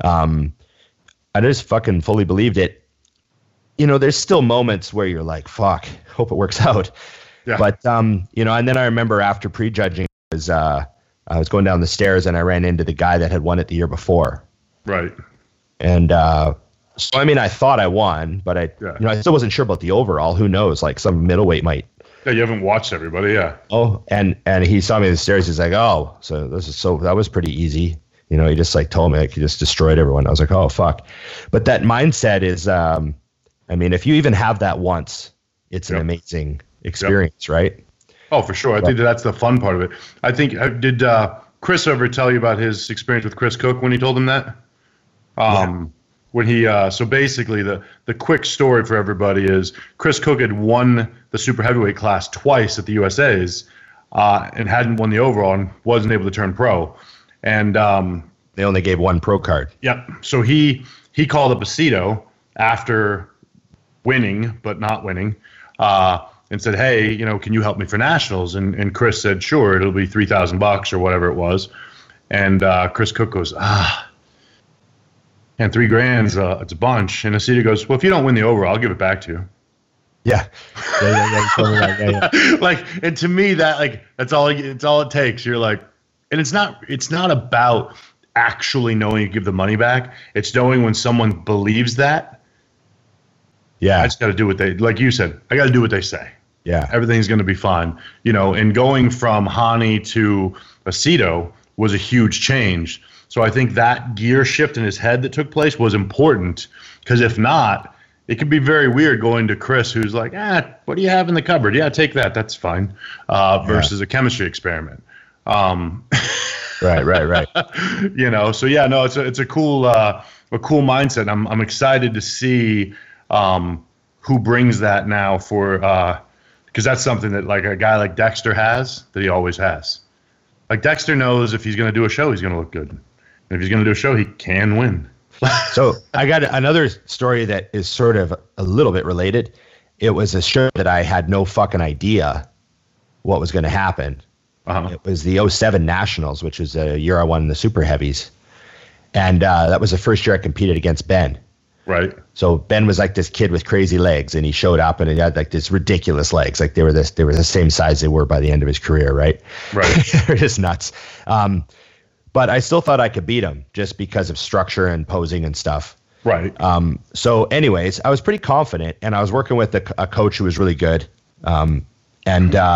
I just fucking fully believed it. There's still moments where you're like, fuck, hope it works out. Yeah. But and then I remember after prejudging, I was going down the stairs and I ran into the guy that had won it the year before. Right. And so, I thought I won, but I still wasn't sure about the overall. Who knows? Like, some middleweight might. Yeah, you haven't watched everybody, yeah. Oh, and he saw me on the stairs. He's like, "Oh, that was pretty easy." He just like told me, like, he just destroyed everyone. I was like, "Oh, fuck." But that mindset is, if you even have that once, it's an amazing experience, right? Oh, for sure. I think that's the fun part of it. I think, did Chris ever tell you about his experience with Chris Cook when he told him that? When he, so basically the quick story for everybody is Chris Cook had won the super heavyweight class twice at the USA's and hadn't won the overall and wasn't able to turn pro. And they only gave one pro card. Yep. So he called up Aceto after winning, but not winning, and said, "Hey, can you help me for nationals?" And Chris said, "Sure, it'll be $3,000 or whatever it was." And Chris Cook goes, and $3,000, it's a bunch. And Aceto goes, "Well, if you don't win the overall, I'll give it back to you." Yeah. Like, and to me, that's all it takes. You're like, and it's not about actually knowing you give the money back. It's knowing when someone believes that. Yeah. I just got to do what they, like you said, I got to do what they say. Yeah. Everything's going to be fine. And going from Hani to Aceto was a huge change. So I think that gear shift in his head that took place was important, because if not, it could be very weird going to Chris, who's like, what do you have in the cupboard? Yeah, take that. That's fine. Versus a chemistry experiment. Right. So yeah, no, it's a cool mindset. I'm excited to see who brings that now because that's something that like a guy like Dexter has that he always has. Like, Dexter knows if he's going to do a show, he's going to look good. And if he's going to do a show, he can win. So I got another story that is sort of a little bit related. It was a show that I had no fucking idea what was going to happen. Uh-huh. It was the 2007 Nationals, which was a year I won the Super Heavies. And that was the first year I competed against Ben. Right. So Ben was like this kid with crazy legs, and he showed up and he had like this ridiculous legs. Like they were the same size they were by the end of his career, right? Right. They're just nuts. But I still thought I could beat him just because of structure and posing and stuff. Right. So anyways, I was pretty confident, and I was working with a coach who was really good.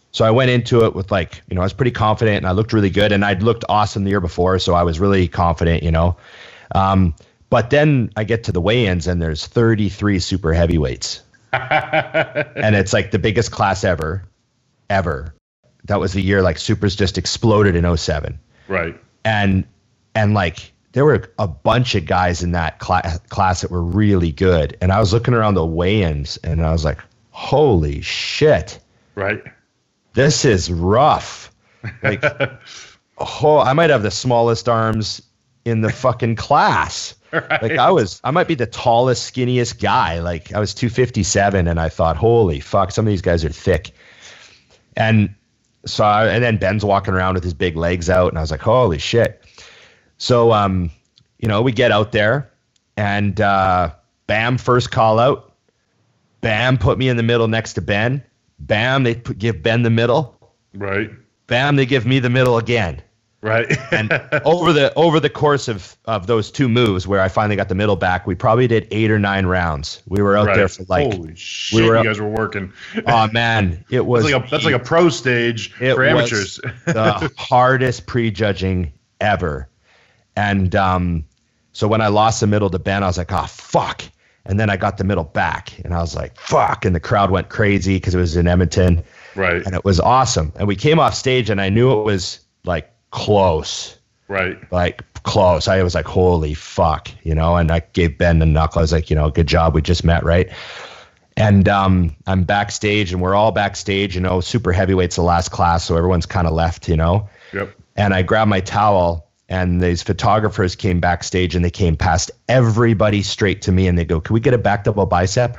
So I went into it with like, I was pretty confident and I looked really good and I'd looked awesome the year before. So I was really confident, but then I get to the weigh-ins and there's 33 super heavyweights and it's like the biggest class ever. That was the year like supers just exploded in 07. Right. And like there were a bunch of guys in that class that were really good. And I was looking around the weigh-ins and I was like, holy shit. Right. This is rough. Like, I might have the smallest arms in the fucking class. Right. Like I might be the tallest, skinniest guy. Like I was 257 and I thought, holy fuck, some of these guys are thick. And and then Ben's walking around with his big legs out and I was like, holy shit. So, we get out there and, bam, first call out, bam, put me in the middle next to Ben. Bam, they give Ben the middle. Right. Bam, they give me the middle again. Right. And over the course of those two moves where I finally got the middle back, we probably did 8 or 9 rounds. We were out there for like, holy shit, you guys were working. Oh man, it was that's like a pro stage for amateurs. The hardest prejudging ever. And so when I lost the middle to Ben, I was like, oh fuck. And then I got the middle back and I was like, fuck. And the crowd went crazy because it was in Edmonton. Right. And it was awesome. And we came off stage and I knew it was like close. Right. Like close. I was like, holy fuck, and I gave Ben the knuckle. I was like, good job. We just met. Right. And I'm backstage and we're all backstage, super heavyweight's the last class. So everyone's kind of left, Yep. And I grabbed my towel. And these photographers came backstage and they came past everybody straight to me and they go, can we get a back double bicep?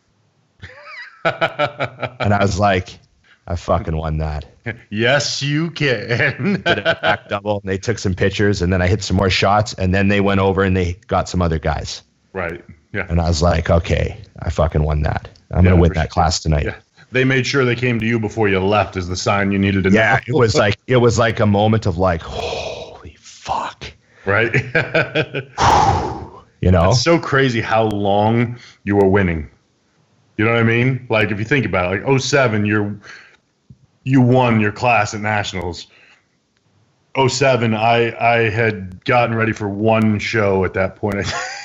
And I was like, I fucking won that. Yes, you can. Did a back double and they took some pictures and then I hit some more shots and then they went over and they got some other guys. Right. Yeah. And I was like, okay, I fucking won that. I'm going to win that class tonight. Yeah. They made sure they came to you before you left as the sign you needed to know. Yeah, it was like a moment of like, holy fuck. Right. It's so crazy how long you were winning. You know what I mean? Like if you think about it, like 07, you won your class at nationals. 07, I had gotten ready for one show at that point.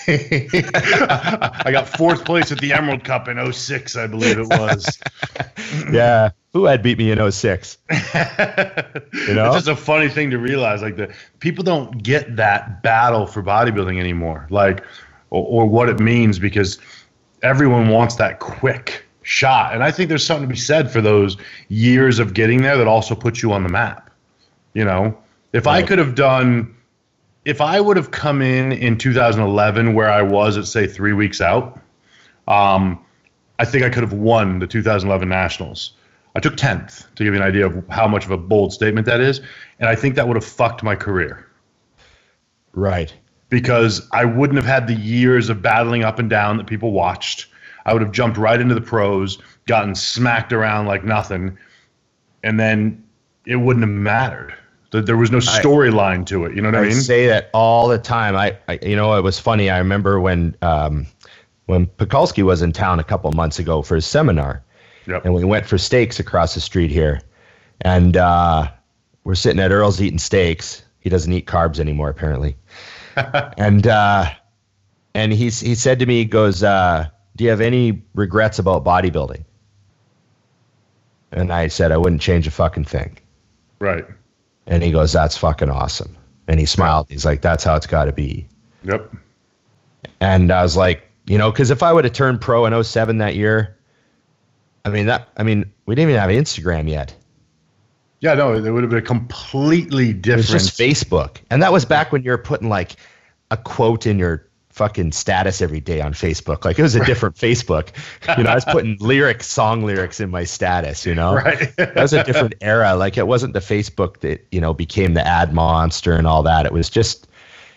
I got 4th place at the Emerald Cup in 06, I believe it was. Yeah. Who had beat me in 06? It's just a funny thing to realize. Like the people don't get that battle for bodybuilding anymore, like, or what it means, because everyone wants that quick shot. And I think there's something to be said for those years of getting there that also puts you on the map. If I could have done, if I would have come in 2011 where I was at say 3 weeks out, I think I could have won the 2011 Nationals. I took 10th, to give you an idea of how much of a bold statement that is. And I think that would have fucked my career. Right. Because I wouldn't have had the years of battling up and down that people watched. I would have jumped right into the pros, gotten smacked around like nothing, and then it wouldn't have mattered. There was no storyline to it. You know what I mean? I say that all the time. It was funny. I remember when Pekulski was in town a couple months ago for his seminar. Yep. And we went for steaks across the street here. And we're sitting at Earl's eating steaks. He doesn't eat carbs anymore, apparently. And he said to me, he goes, do you have any regrets about bodybuilding? And I said, I wouldn't change a fucking thing. Right. And he goes, that's fucking awesome. And he smiled. He's like, that's how it's got to be. Yep. And I was like, because if I would have turned pro in 07 that year, we didn't even have Instagram yet. Yeah, no, it would have been completely different. It was just Facebook. And that was back when you were putting like a quote in your fucking status every day on Facebook. Like it was a different Facebook. I was putting song lyrics in my status, Right. That was a different era. Like it wasn't the Facebook that, became the ad monster and all that. It wasn't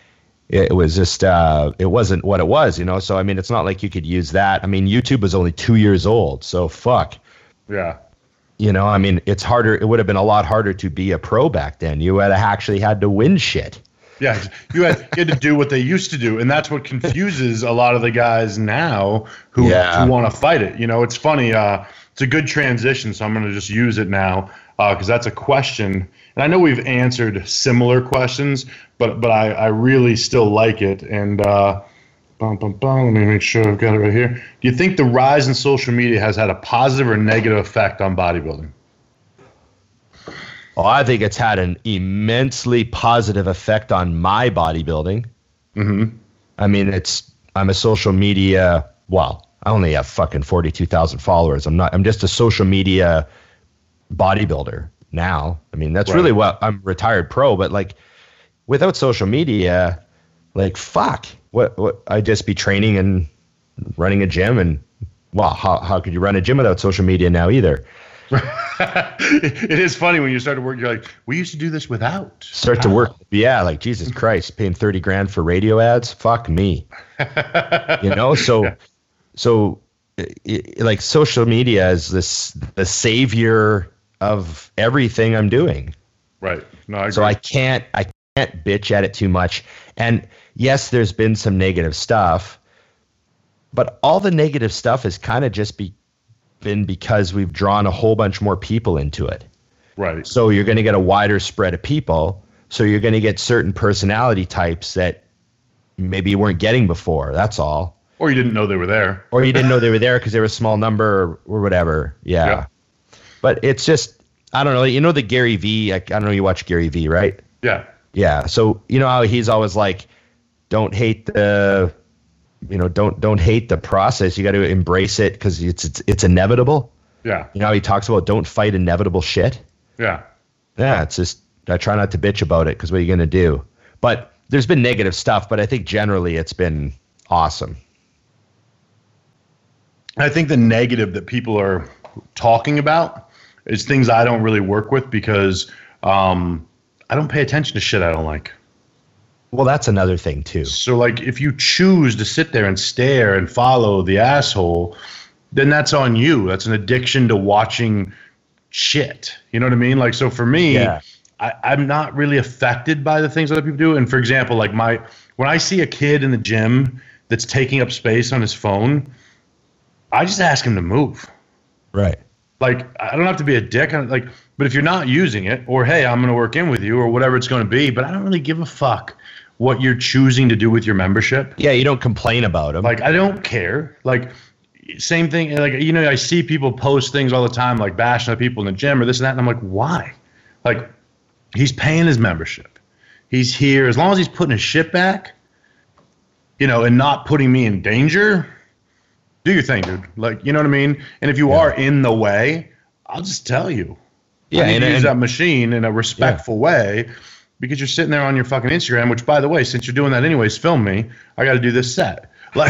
what it was, So, it's not like you could use that. YouTube was only 2 years old. So fuck. Yeah. It's harder. It would have been a lot harder to be a pro back then. You would have actually had to win shit. Yeah, you had to do what they used to do, and that's what confuses a lot of the guys now who want to fight it. You know, it's funny. It's a good transition, so I'm going to just use it now because that's a question, and I know we've answered similar questions, but I really still like it. And let me make sure I've got it right here. Do you think the rise in social media has had a positive or negative effect on bodybuilding? Oh, I think it's had an immensely positive effect on my bodybuilding. Mm-hmm. I mean, I'm a social media, well, I only have fucking 42,000 followers. I'm just a social media bodybuilder now. I mean, that's really what I'm retired pro, but like without social media, like fuck, what I'd just be training and running a gym, and well, how could you run a gym without social media now either? It is funny when you start to work, you're like, we used to do this without. Start to work. Yeah. Like Jesus Christ, paying 30 grand for radio ads. Fuck me. You know? So like social media is the savior of everything I'm doing. Right. No, I agree. So I can't bitch at it too much. And yes, there's been some negative stuff, but all the negative stuff has kind of just been because we've drawn a whole bunch more people into it. Right. So you're going to get a wider spread of people. So you're going to get certain personality types that maybe you weren't getting before. That's all. Or you didn't know they were there. Or you didn't know they were there because they were a small number or whatever. Yeah. But it's just, I don't know. You know the Gary Vee, I don't know, you watch Gary Vee, right? Yeah. Yeah. So you know how he's always like, don't hate the process. You got to embrace it because it's inevitable. Yeah. You know how he talks about don't fight inevitable shit. Yeah. Yeah. It's just, I try not to bitch about it because what are you going to do? But there's been negative stuff, but I think generally it's been awesome. I think the negative that people are talking about is things I don't really work with because I don't pay attention to shit I don't like. Well, that's another thing too. So like if you choose to sit there and stare and follow the asshole, then that's on you. That's an addiction to watching shit. You know what I mean? Like, so for me, I'm not really affected by the things other people do. And for example, like when I see a kid in the gym that's taking up space on his phone, I just ask him to move. Right. Like, I don't have to be a dick. But if you're not using it, or hey, I'm going to work in with you, or whatever it's going to be, but I don't really give a fuck what you're choosing to do with your membership. Yeah, you don't complain about them. Like, I don't care. Like, same thing. Like, you know, I see people post things all the time, like bashing other people in the gym or this and that, and I'm like, why? Like, he's paying his membership. He's here. As long as he's putting his shit back, you know, and not putting me in danger, do your thing, dude. Like, you know what I mean? And if you are in the way, I'll just tell you. Yeah, I need to use that machine in a respectful way because you're sitting there on your fucking Instagram, which, by the way, since you're doing that anyways, film me. I got to do this set. Like,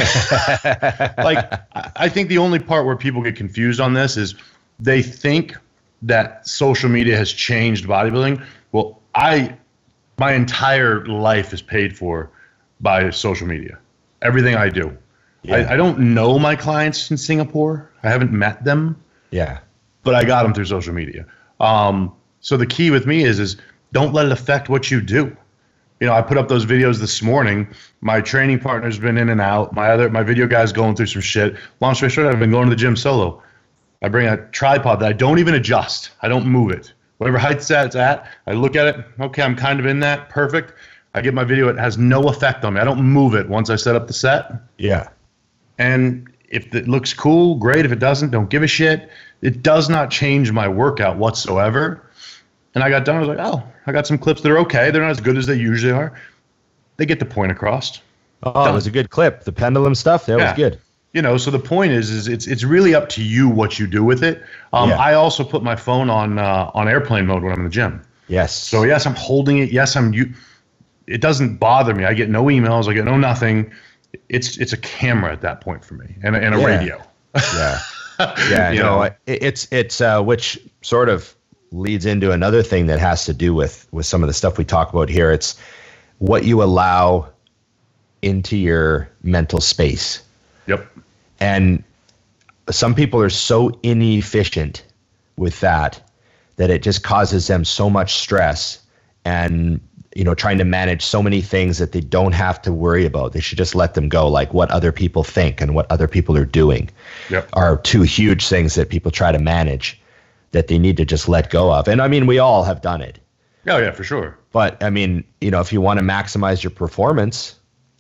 I think the only part where people get confused on this is they think that social media has changed bodybuilding. Well, my entire life is paid for by social media. Everything I do. Yeah. I don't know my clients in Singapore. I haven't met them. Yeah. But I got them through social media. So the key with me is don't let it affect what you do. You know, I put up those videos this morning. My training partner's been in and out. My video guy's going through some shit. Long story short, I've been going to the gym solo. I bring a tripod that I don't even adjust. I don't move it. Whatever height it's at, I look at it. Okay, I'm kind of in that. Perfect. I get my video. It has no effect on me. I don't move it once I set up the set. Yeah. And if it looks cool, great. If it doesn't, don't give a shit. It does not change my workout whatsoever. And I got done. I was like, oh, I got some clips that are okay. They're not as good as they usually are. They get the point across. Oh, it was a good clip. The pendulum stuff, that was good. You know, so the point is it's really up to you what you do with it. I also put my phone on airplane mode when I'm in the gym. Yes. So yes, I'm holding it. Yes, it doesn't bother me. I get no emails. I get no nothing. It's a camera at that point for me and a radio. Yeah. Yeah. you know, it's which sort of leads into another thing that has to do with some of the stuff we talk about here. It's what you allow into your mental space. Yep. And some people are so inefficient with that it just causes them so much stress. And, trying to manage so many things that they don't have to worry about. They should just let them go. Like what other people think and what other people are doing are two huge things that people try to manage that they need to just let go of. And I mean, we all have done it. Oh yeah, for sure. But I mean, if you want to maximize your performance,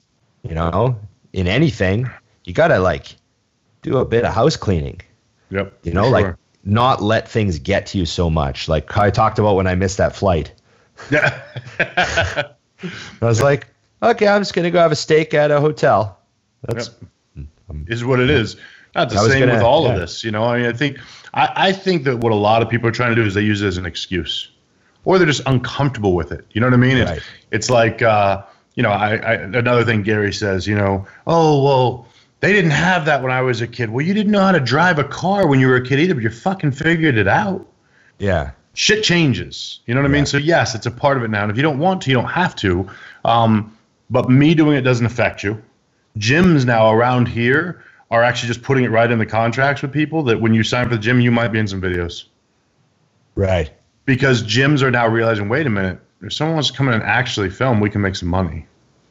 in anything, you got to like do a bit of house cleaning. Yep. Like not let things get to you so much. Like I talked about when I missed that flight. Yeah. I was like, okay, I'm just going to go have a steak at a hotel. That's is what it is. Not the same with all of this. I mean, I think that what a lot of people are trying to do is they use it as an excuse, or they're just uncomfortable with it. You know what I mean? Right. It's like, another thing Gary says, oh, well, they didn't have that when I was a kid. Well, you didn't know how to drive a car when you were a kid either, but you fucking figured it out. Yeah. Shit changes. You know what I mean? So yes, it's a part of it now. And if you don't want to, you don't have to. But me doing it doesn't affect you. Gyms now around here are actually just putting it right in the contracts with people that when you sign for the gym, you might be in some videos. Right. Because gyms are now realizing, wait a minute, if someone wants to come in and actually film, we can make some money.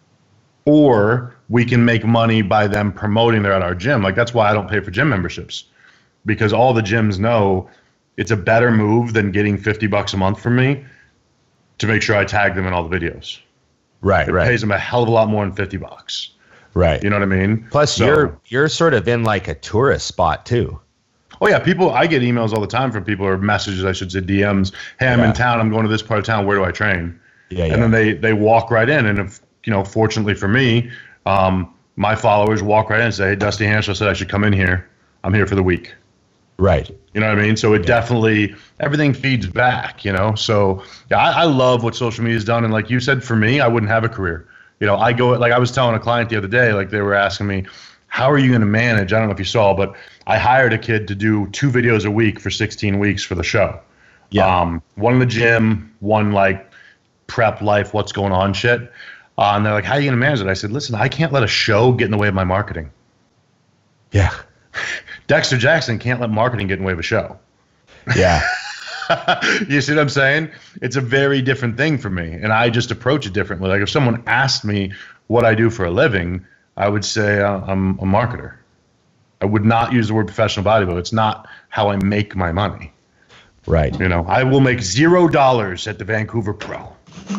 Or we can make money by them promoting they're at our gym. Like that's why I don't pay for gym memberships. Because all the gyms know it's a better move than getting $50 a month from me to make sure I tag them in all the videos. Right, it pays them a hell of a lot more than $50. Right. You know what I mean? Plus, you're sort of in like a tourist spot too. Oh yeah, I get emails all the time from people, or messages, I should say, DMs. Hey, I'm in town. I'm going to this part of town. Where do I train? Yeah. And then they walk right in, and if fortunately for me, my followers walk right in and say, hey, Dusty Hanshaw said I should come in here. I'm here for the week. Right. You know what I mean? So it definitely, everything feeds back, So yeah, I love what social media has done. And like you said, for me, I wouldn't have a career. I was telling a client the other day, like they were asking me, how are you going to manage? I don't know if you saw, but I hired a kid to do 2 videos a week for 16 weeks for the show. Yeah. One in the gym, one like prep life, what's going on shit. And they're like, how are you going to manage it? I said, listen, I can't let a show get in the way of my marketing. Yeah. Dexter Jackson can't let marketing get in the way of a show. Yeah. You see what I'm saying? It's a very different thing for me, and I just approach it differently. Like if someone asked me what I do for a living, I would say I'm a marketer. I would not use the word professional bodybuilder. It's not how I make my money. Right. I will make $0 at the Vancouver Pro.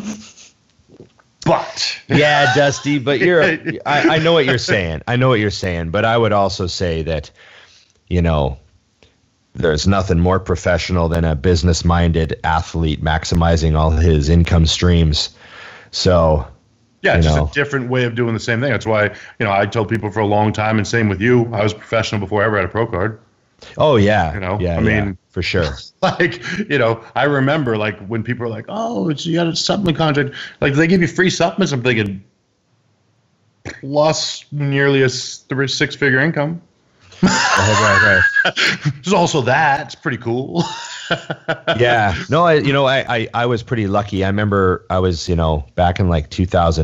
But yeah, Dusty, but I know what you're saying. But I would also say that, there's nothing more professional than a business-minded athlete maximizing all his income streams. So, yeah, it's just a different way of doing the same thing. That's why, I told people for a long time, and same with you, I was professional before I ever had a pro card. Oh, yeah. I mean, for sure. Like, I remember like when people are like, oh, you got a supplement contract. Like, they give you free supplements. I'm thinking plus nearly a 6-figure income. Right. There's also that. It's pretty cool. Yeah. No, I was pretty lucky. I remember I was, back in like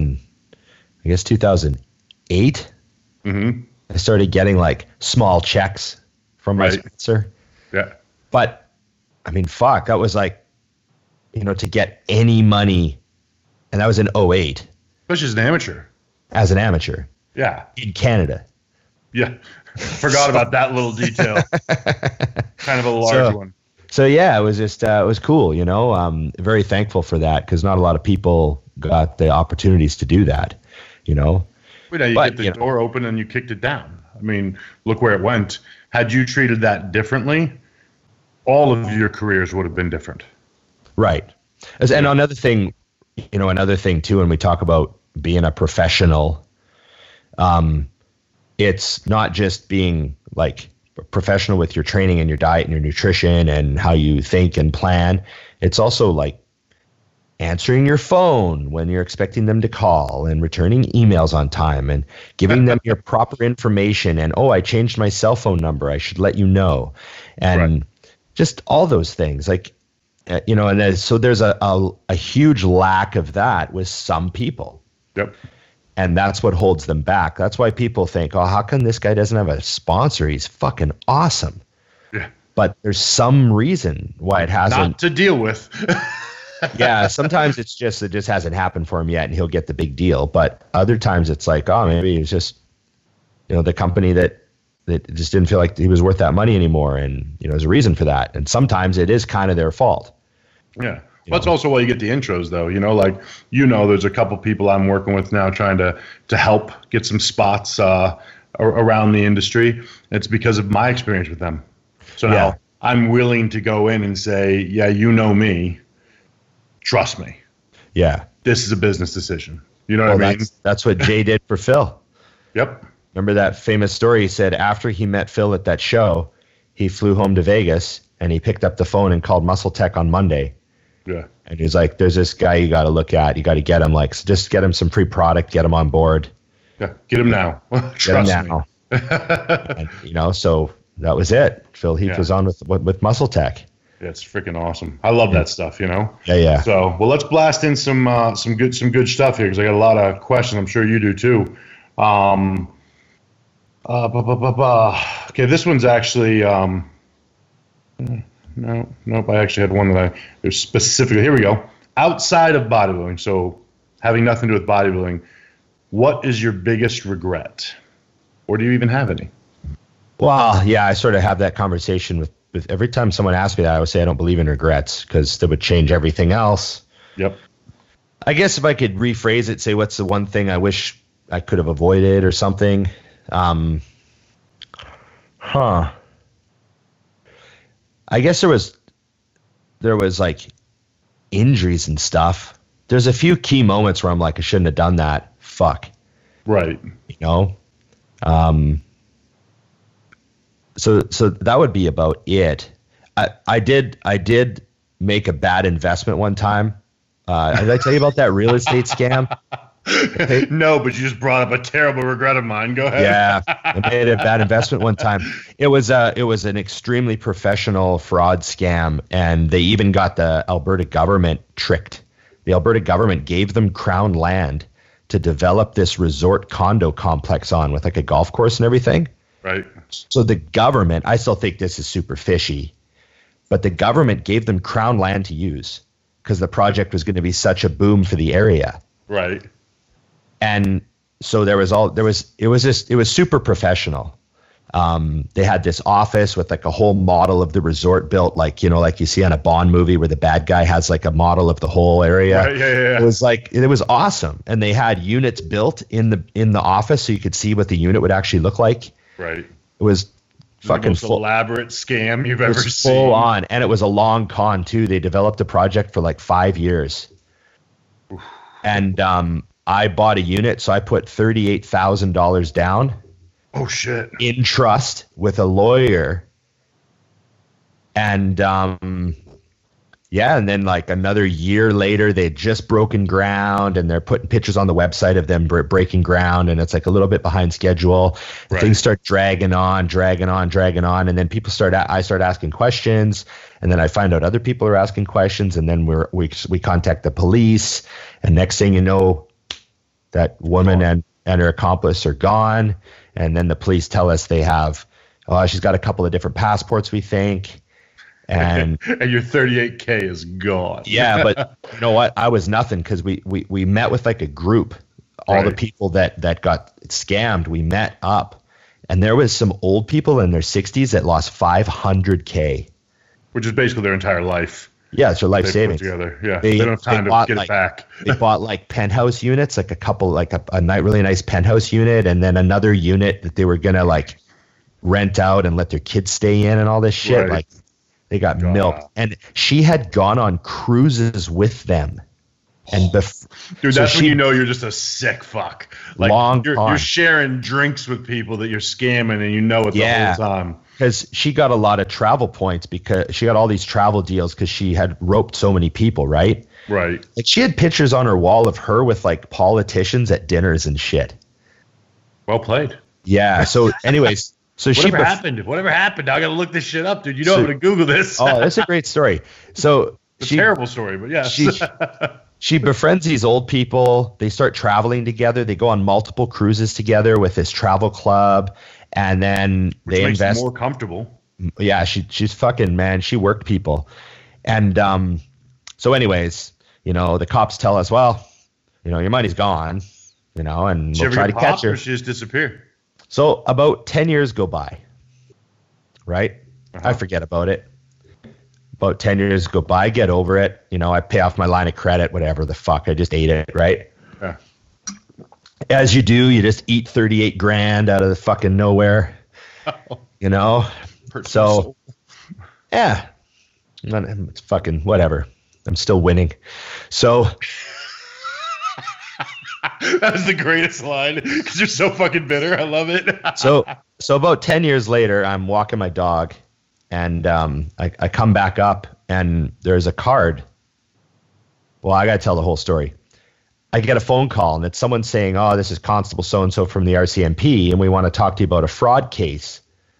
2008. Mm-hmm. I started getting like small checks from my sponsor. Yeah. But I mean, fuck, that was like, to get any money. And that was in 2008. Especially as an amateur. Yeah. In Canada. Yeah. Forgot about that little detail. Kind of a large one. So yeah, it was just, it was cool, very thankful for that because not a lot of people got the opportunities to do that, But get the door open and you kicked it down. I mean, look where it went. Had you treated that differently, all of your careers would have been different. Right. And another thing too, when we talk about being a professional, it's not just being like professional with your training and your diet and your nutrition and how you think and plan. It's also like answering your phone when you're expecting them to call and returning emails on time and giving them your proper information. And, I changed my cell phone number. I should let you know. And just all those things like, so there's a huge lack of that with some people. Yep. And that's what holds them back. That's why people think, how come this guy doesn't have a sponsor? He's fucking awesome. Yeah. But there's some reason why it hasn't. Not to deal with. Yeah, sometimes it just hasn't happened for him yet, and he'll get the big deal. But other times it's like, oh, maybe it's just, the company that just didn't feel like he was worth that money anymore, and there's a reason for that. And sometimes it is kind of their fault. Yeah. Well, that's also why you get the intros, though. There's a couple people I'm working with now trying to help get some spots around the industry. It's because of my experience with them. So now I'm willing to go in and say, yeah, me. Trust me. Yeah. This is a business decision. You know what I mean? That's what Jay did for Phil. Yep. Remember that famous story? He said after he met Phil at that show, he flew home to Vegas and he picked up the phone and called Muscle Tech on Monday. Yeah. And he's like, there's this guy you got to look at. You got to get him, just get him some free product, get him on board. Yeah. Get him now. Trust me. And, so that was it. Phil Heath was on with Muscle Tech. That's freaking awesome. I love that stuff, Yeah. So, well, let's blast in some good stuff here because I got a lot of questions. I'm sure you do too. Okay, this one's actually nope. I actually had one there's specifically. Here we go. Outside of bodybuilding, so having nothing to do with bodybuilding, what is your biggest regret, or do you even have any? Well, yeah, I sort of have that conversation with every time someone asks me that. I would say I don't believe in regrets because that would change everything else. Yep. I guess if I could rephrase it, say what's the one thing I wish I could have avoided or something. I guess there was like injuries and stuff. There's a few key moments where I'm like, I shouldn't have done that. Fuck. Right. So that would be about it. I did make a bad investment one time. Did I tell you about that real estate scam? No, but you just brought up a terrible regret of mine. Go ahead. Yeah, I made a bad investment one time. It was an extremely professional fraud scam, and they even got the Alberta government tricked. The Alberta government gave them Crown land to develop this resort condo complex on with like a golf course and everything. Right. So the government, I still think this is super fishy, but the government gave them Crown land to use because the project was going to be such a boom for the area. Right. And so it was super professional. They had this office with like a whole model of the resort built, like you see on a Bond movie where the bad guy has like a model of the whole area. Right, yeah. It was awesome. And they had units built in the office so you could see what the unit would actually look like. Right. It was fucking most elaborate scam you've ever seen. Full on. And it was a long con too. They developed a project for like 5 years. Oof. And I bought a unit, so I put $38,000 down. Oh shit! In trust with a lawyer, and and then like another year later, they'd just broken ground, and they're putting pictures on the website of them breaking ground, and it's like a little bit behind schedule. Right. Things start dragging on, and then I start asking questions, and then I find out other people are asking questions, and then we contact the police, and next thing you know, that woman and her accomplice are gone. And then the police tell us they have, she's got a couple of different passports, we think. And and your 38K is gone. Yeah, but you know what? I was nothing because we met with like a group, all the people that got scammed. We met up, and there was some old people in their 60s that lost $500K. Which is basically their entire life. Yeah, it's their life savings. Together. Yeah, they don't have time to get it back. They bought like penthouse units, like a couple, like a really nice penthouse unit, and then another unit that they were gonna like rent out and let their kids stay in and all this shit. Right. Like they got milked, and she had gone on cruises with them. And dude, that's when you know you're just a sick fuck. Like you're sharing drinks with people that you're scamming, and you know it the whole time. Because she got a lot of travel points because she got all these travel deals because she had roped so many people, right? Right. Like she had pictures on her wall of her with like politicians at dinners and shit. Well played. Yeah. So, anyways, whatever happened? Now I got to look this shit up, dude. I'm gonna Google this. Oh, that's a great story. So it's a terrible story, but yes. She befriends these old people. They start traveling together. They go on multiple cruises together with this travel club. And then they invest more comfortable. Yeah, she's fucking, man. She worked people. And so anyways, the cops tell us, well, your money's gone, and we'll try to catch her. Or she just disappear? So about 10 years go by, right? I forget about it. About 10 years go by, get over it. I pay off my line of credit, whatever the fuck. I just ate it, right? Yeah. As you do, you just eat 38 grand out of the fucking nowhere, So, yeah, it's fucking whatever. I'm still winning. So that was the greatest line because you're so fucking bitter. I love it. so about 10 years later, I'm walking my dog, and I come back up, and there's a card. Well, I got to tell the whole story. I get a phone call, and it's someone saying, oh, this is Constable so-and-so from the RCMP, and we want to talk to you about a fraud case.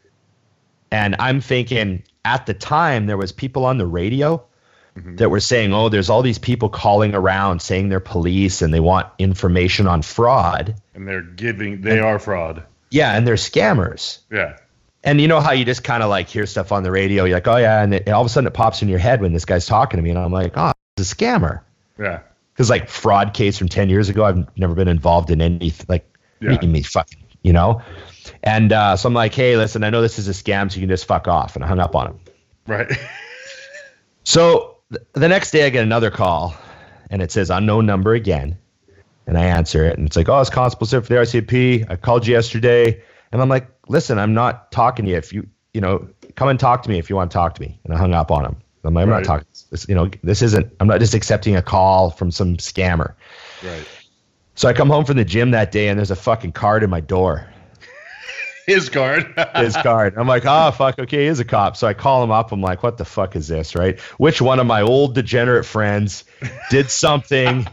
And I'm thinking, at the time, there was people on the radio that were saying, oh, there's all these people calling around saying they're police and they want information on fraud. And they are fraud. Yeah, and they're scammers. Yeah. And you know how you just kind of like hear stuff on the radio, you're like, oh yeah, and all of a sudden it pops in your head when this guy's talking to me, and I'm like, oh, it's a scammer. Yeah. Because like fraud case from 10 years ago, I've never been involved in any me fucking, And so I'm like, hey, listen, I know this is a scam, so you can just fuck off. And I hung up on him. Right. So the next day I get another call, and it says unknown number again. And I answer it, and it's like, oh, it's Constable Sir for the RCMP. I called you yesterday. And I'm like, listen, I'm not talking to you. If you come and talk to me if you want to talk to me. And I hung up on him. I'm like, I'm not talking. This isn't. I'm not just accepting a call from some scammer. Right. So I come home from the gym that day, and there's a fucking card in my door. His card. His card. I'm like, oh fuck, okay, he's a cop. So I call him up. I'm like, what the fuck is this, right? Which one of my old degenerate friends did something,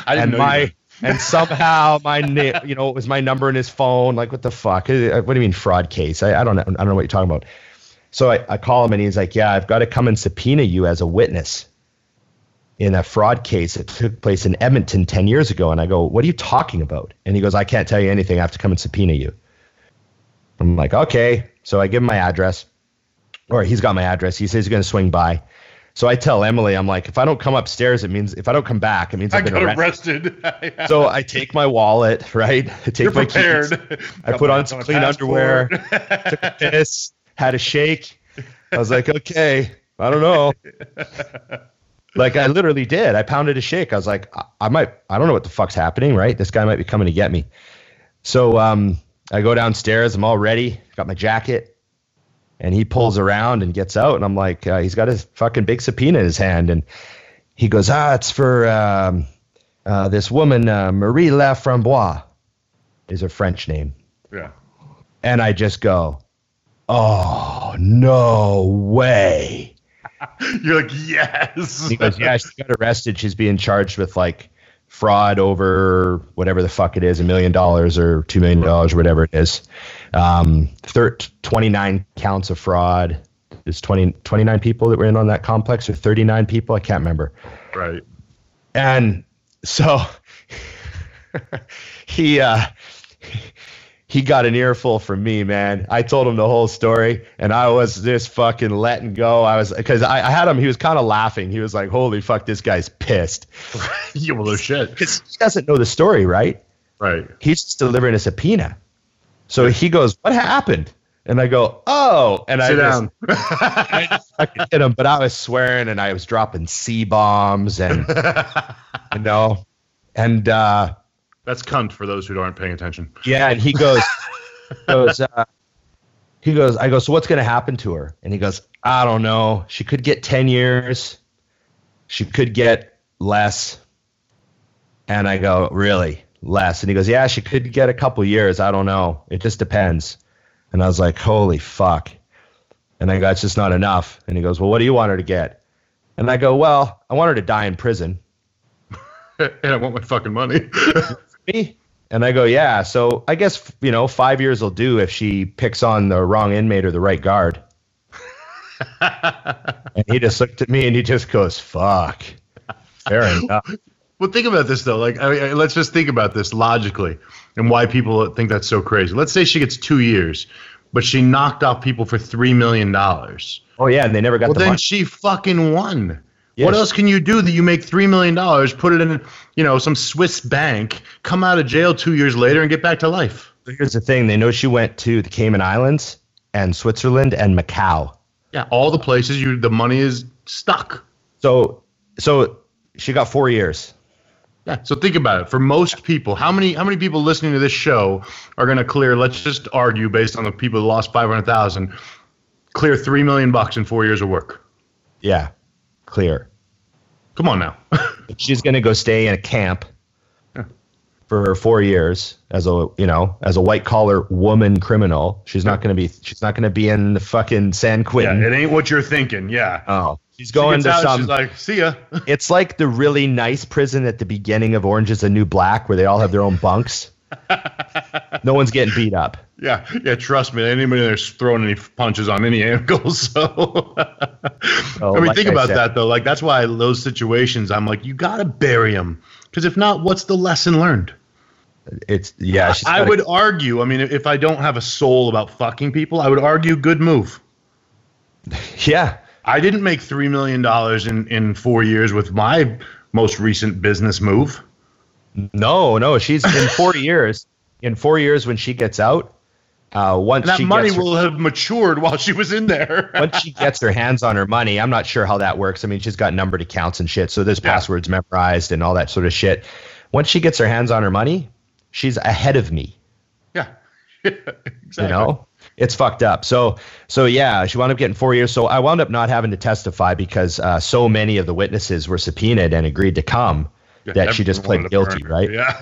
and somehow my name, it was my number in his phone. Like, what the fuck? What do you mean fraud case? I don't know. I don't know what you're talking about. So I call him, and he's like, yeah, I've got to come and subpoena you as a witness in a fraud case that took place in Edmonton 10 years ago. And I go, what are you talking about? And he goes, I can't tell you anything. I have to come and subpoena you. I'm like, okay. So I give him my address, or he's got my address. He says he's going to swing by. So I tell Emily, I'm like, if I don't come upstairs, if I don't come back, it means I've been arrested. Yeah. So I take my wallet, right? I take my keys. I put on some clean underwear, took a piss, had a shake. I was like, okay, I don't know. Like I literally did. I pounded a shake. I was like, I don't know what the fuck's happening, right? This guy might be coming to get me. So I go downstairs. I'm all ready. Got my jacket. And he pulls around and gets out. And I'm like, he's got his fucking big subpoena in his hand. And he goes, it's for this woman, Marie Laframboise is her French name. Yeah. And I just go, oh, no way. You're like, yes. He goes, yeah, she got arrested. She's being charged with like fraud over whatever the fuck it is, $1 million or $2 million or whatever it is. 29 counts of fraud. There's 29 people that were in on that complex, or 39 people. I can't remember. Right. And so he got an earful from me, man. I told him the whole story, and I was just fucking letting go. Because I had him, he was kind of laughing. He was like, holy fuck, this guy's pissed. Yeah, well, no shit. Because he doesn't know the story, right? Right. He's just delivering a subpoena. So he goes, what happened? And I go, oh. And Sit down. I just fucking hit him, but I was swearing, and I was dropping C-bombs, and, and that's cunt for those who aren't paying attention. Yeah, and he goes, I go, so what's going to happen to her? And he goes, I don't know. She could get 10 years. She could get less. And I go, really? Less? And he goes, yeah, she could get a couple years. I don't know. It just depends. And I was like, holy fuck. And I go, it's just not enough. And he goes, well, what do you want her to get? And I go, well, I want her to die in prison. And I want my fucking money. Me? And I go, yeah, so I guess, 5 years will do if she picks on the wrong inmate or the right guard. And he just looked at me and he just goes, fuck. Fair enough. Well, think about this, though. Like, let's just think about this logically and why people think that's so crazy. Let's say she gets 2 years, but she knocked off people for $3 million. Oh, yeah, and they never got the money. Well, then she fucking won. Yeah, What else can you do that you make $3 million, put it in, some Swiss bank, come out of jail 2 years later and get back to life? Here's the thing. They know she went to the Cayman Islands and Switzerland and Macau. Yeah, all the places the money is stuck. So she got 4 years. Yeah, so think about it. For most people, how many people listening to this show are going to clear, let's just argue based on the people who lost 500,000, clear $3 million in 4 years of work? Yeah, clear. Come on now. She's going to go stay in a camp for 4 years as a white collar woman criminal. She's not going to be in the fucking San Quentin. Yeah, it ain't what you're thinking. Yeah. Oh, she's going to some. She's like, see ya. It's like the really nice prison at the beginning of Orange Is the New Black, where they all have their own bunks. No one's getting beat up. Yeah. Trust me, anybody there's throwing any punches on any angle. So, think about that though. Like that's why those situations, I'm like, you gotta bury them, because if not, what's the lesson learned? I would argue. I mean, if I don't have a soul about fucking people, I would argue good move. Yeah. I didn't make $3 million in 4 years with my most recent business move. No, she's in 4 years. In 4 years, when she gets out, once that money will have matured while she was in there. Once she gets her hands on her money, I'm not sure how that works. I mean, she's got numbered accounts and shit, so there's passwords memorized and all that sort of shit. Once she gets her hands on her money, she's ahead of me. Yeah, exactly. It's fucked up. So yeah, she wound up getting 4 years. So I wound up not having to testify because so many of the witnesses were subpoenaed and agreed to come that she just pled guilty, right? Yeah.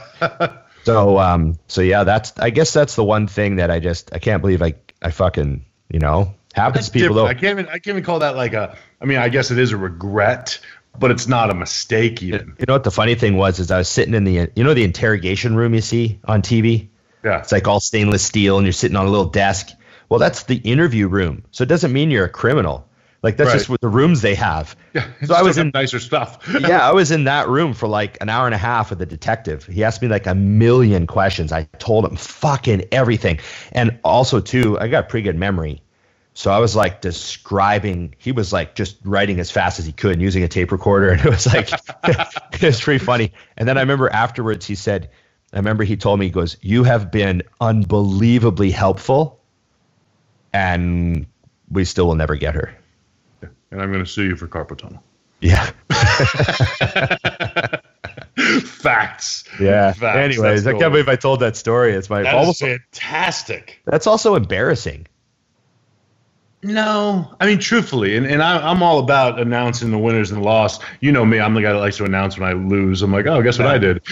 So yeah, I guess that's the one thing that I can't believe I fucking, happens to people though. I can't even call that I guess it is a regret, but it's not a mistake even. You know what the funny thing was I was sitting in the interrogation room you see on TV? Yeah. It's like all stainless steel and you're sitting on a little desk. Well, that's the interview room. So it doesn't mean you're a criminal. Like that's just what the rooms they have. Yeah, so I was in nicer stuff. Yeah, I was in that room for like an hour and a half with the detective. He asked me like a million questions. I told him fucking everything. And also too, I got a pretty good memory. So I was like describing, he was like just writing as fast as he could and using a tape recorder. And it was like, it was pretty funny. And then I remember afterwards he told me, he goes, "You have been unbelievably helpful and we still will never get her. Yeah. And I'm going to sue you for carpal tunnel." Yeah. Facts. Yeah. Facts. Anyways, I can't believe I told that story. It's my almost fantastic. That's also embarrassing. No, I mean truthfully, and I'm all about announcing the winners and the loss. You know me, I'm the guy that likes to announce when I lose. I'm like, oh, guess what I did?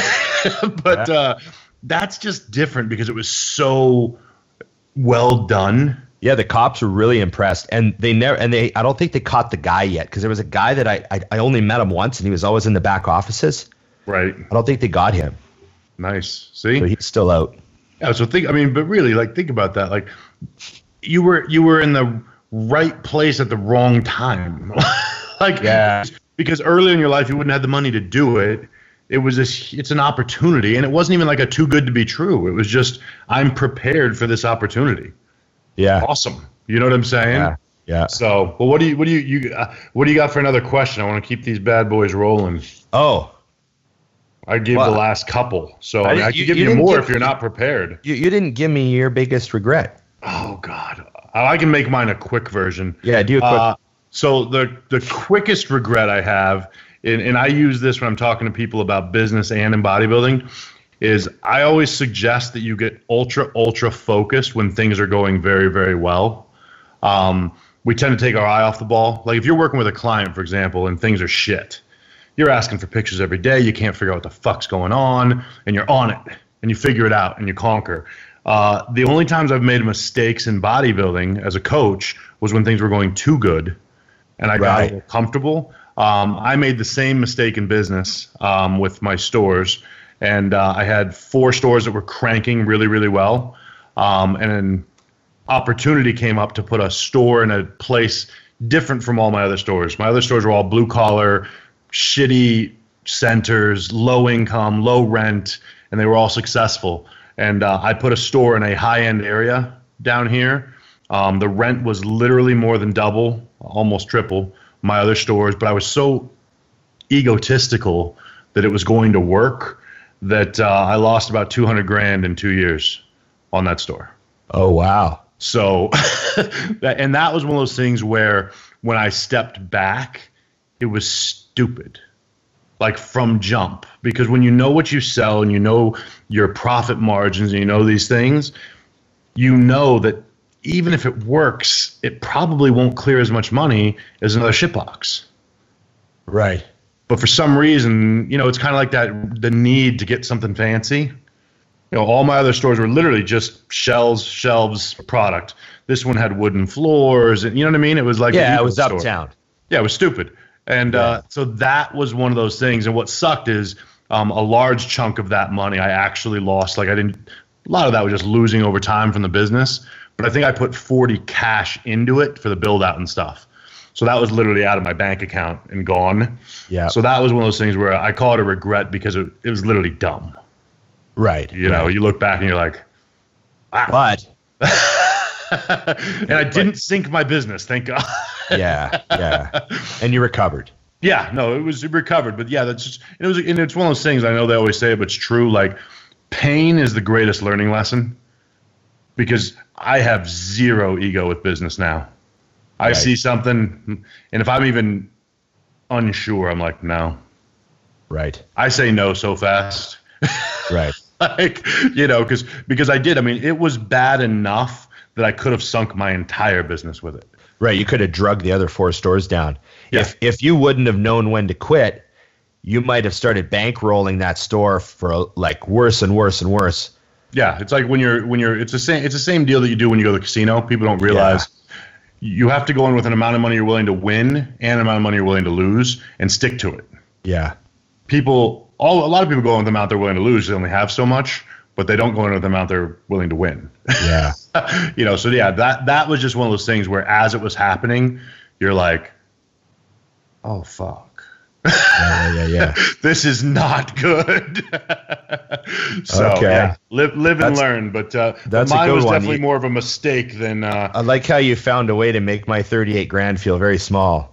But that's just different because it was so well done. Yeah, the cops were really impressed, and I don't think they caught the guy yet because there was a guy that I only met him once, and he was always in the back offices. Right. I don't think they got him. Nice. See, so he's still out. Yeah. So but really, think about that. Like, you were in the right place at the wrong time. Because early in your life you wouldn't have the money to do it. It's an opportunity, and it wasn't even like a too good to be true. It was just, I'm prepared for this opportunity. Yeah. Awesome. You know what I'm saying? Yeah. So, well, what do you got for another question? I want to keep these bad boys rolling. Oh. I gave the last couple, so I could give you more if you're not prepared. You didn't give me your biggest regret. Oh God, I can make mine a quick version. Yeah, do a quick. So the quickest regret I have, and I use this when I'm talking to people about business and in bodybuilding, is I always suggest that you get ultra focused when things are going very, very well. We tend to take our eye off the ball. Like if you're working with a client, for example, and things are shit, you're asking for pictures every day. You can't figure out what the fuck's going on, and you're on it, and you figure it out, and you conquer. The only times I've made mistakes in bodybuilding as a coach was when things were going too good, and I got a little comfortable. I made the same mistake in business with my stores, and I had 4 stores that were cranking really, really well, and an opportunity came up to put a store in a place different from all my other stores. My other stores were all blue collar, shitty centers, low income, low rent, and they were all successful. And I put a store in a high-end area down here. The rent was literally more than double, almost triple my other stores, but I was so egotistical that it was going to work that I lost about 200 grand in 2 years on that store. Oh, wow. So, and that was one of those things where when I stepped back, it was stupid, like from jump, because when you know what you sell and you know your profit margins and you know these things, you know that even if it works, it probably won't clear as much money as another shitbox. Right. But for some reason, it's kind of like that, the need to get something fancy. All my other stores were literally just shelves, product. This one had wooden floors, and you know what I mean? It was like it was uptown. Yeah, it was stupid. And so that was one of those things. And what sucked is a large chunk of that money I actually lost. Like a lot of that was just losing over time from the business. But I think I put 40 cash into it for the build out and stuff. So that was literally out of my bank account and gone. Yeah. So that was one of those things where I call it a regret because it was literally dumb. Right. You look back and you're like, But. And I didn't sink my business, thank God. Yeah. And you recovered. Yeah, no, it recovered. But yeah, that's just, and it's one of those things, I know they always say it, but it's true. Like, pain is the greatest learning lesson, because I have zero ego with business now. I see something, and if I'm even unsure, I'm like, no. Right. I say no so fast. Right. Like, because I did. I mean, it was bad enough that I could have sunk my entire business with it. Right. You could have drugged the other 4 stores down. Yeah. If you wouldn't have known when to quit, you might have started bankrolling that store for like worse and worse and worse. Yeah. It's like when you're it's the same deal that you do when you go to the casino. People don't realize you have to go in with an amount of money you're willing to win and an amount of money you're willing to lose and stick to it. Yeah. A lot of people go in with the amount they're willing to lose. They only have so much, but they don't go in with the amount they're willing to win. Yeah. So yeah, that was just one of those things where as it was happening, you're like, oh, fuck. Yeah. This is not good. So yeah, live and learn. But mine was definitely more of a mistake than. I like how you found a way to make my 38 grand feel very small.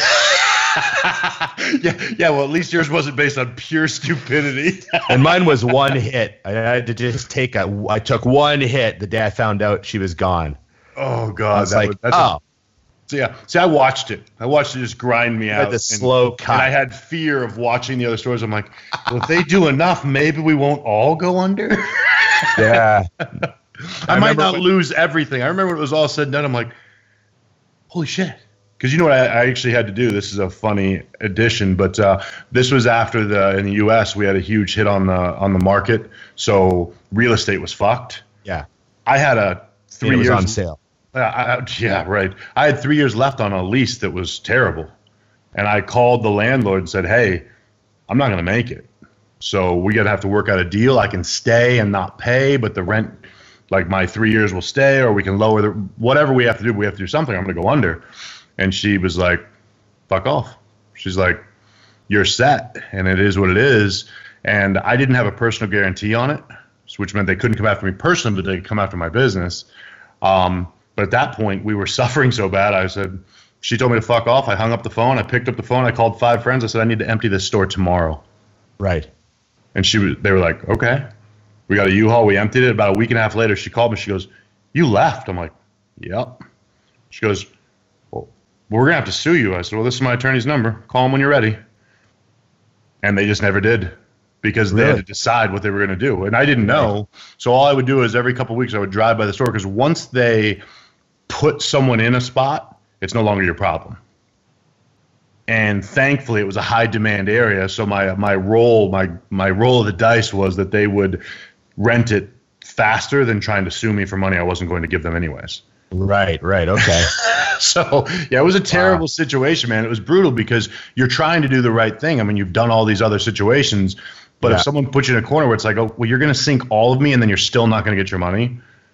Yeah. Well, at least yours wasn't based on pure stupidity. And mine was one hit. I had to just I took one hit the day I found out she was gone. Oh God, Yeah. See, I watched it. I watched it just grind me out. The slow cut. And I had fear of watching the other stores. I'm like, well, if they do enough, maybe we won't all go under. Yeah. I might not lose everything. I remember when it was all said and done, I'm like, holy shit. Because you know what I actually had to do? This is a funny addition, but this was after in the U.S. we had a huge hit on the market, so real estate was fucked. Yeah. I had 3 years on sale. Yeah, right. I had 3 years left on a lease that was terrible. And I called the landlord and said, hey, I'm not going to make it. So we got to have to work out a deal. I can stay and not pay, but the rent, like my 3 years will stay, or we can lower whatever we have to do. We have to do something. I'm going to go under. And she was like, fuck off. She's like, you're set. And it is what it is. And I didn't have a personal guarantee on it, which meant they couldn't come after me personally, but they could come after my business. But at that point, we were suffering so bad. She told me to fuck off. I hung up the phone. I picked up the phone. I called 5 friends. I said, I need to empty this store tomorrow. Right. And they were like, okay. We got a U-Haul. We emptied it. About a week and a half later, she called me. She goes, you left. I'm like, yep. She goes, well, we're going to have to sue you. I said, well, this is my attorney's number. Call him when you're ready. And they just never did, because they had to decide what they were going to do. And I didn't know. So all I would do is every couple of weeks I would drive by the store, because once they put someone in a spot, it's no longer your problem. And thankfully, it was a high demand area. So my roll of the dice was that they would rent it faster than trying to sue me for money I wasn't going to give them anyways. Right. Okay. So yeah, it was a terrible situation, man. It was brutal because you're trying to do the right thing. I mean, you've done all these other situations, but if someone puts you in a corner where it's like, oh, well, you're going to sink all of me, and then you're still not going to get your money.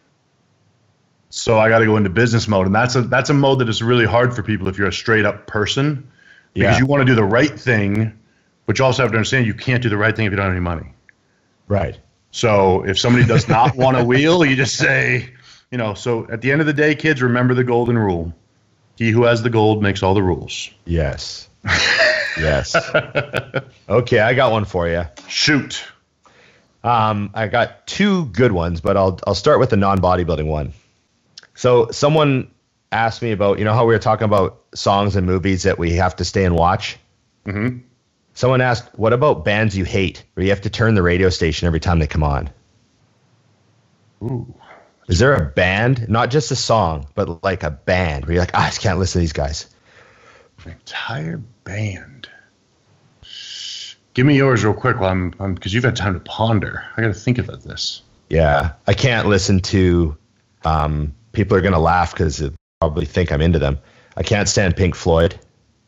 So I got to go into business mode, and that's a mode that is really hard for people if you're a straight up person, because you want to do the right thing, but you also have to understand you can't do the right thing if you don't have any money. Right. So if somebody does not want a wheel, you just say, so at the end of the day, kids, remember the golden rule. He who has the gold makes all the rules. Yes. Yes. Okay, I got one for you. Shoot. I got two good ones, but I'll start with the non-bodybuilding one. So someone asked me about, how we were talking about songs and movies that we have to stay and watch. Mm-hmm. Someone asked, what about bands you hate, where you have to turn the radio station every time they come on? Ooh. Is there a band, not just a song, but like a band where you're like, I just can't listen to these guys? An entire band. Give me yours real quick while I'm because you've had time to ponder. I got to think about this. Yeah, I can't listen to. People are gonna laugh because they probably think I'm into them. I can't stand Pink Floyd.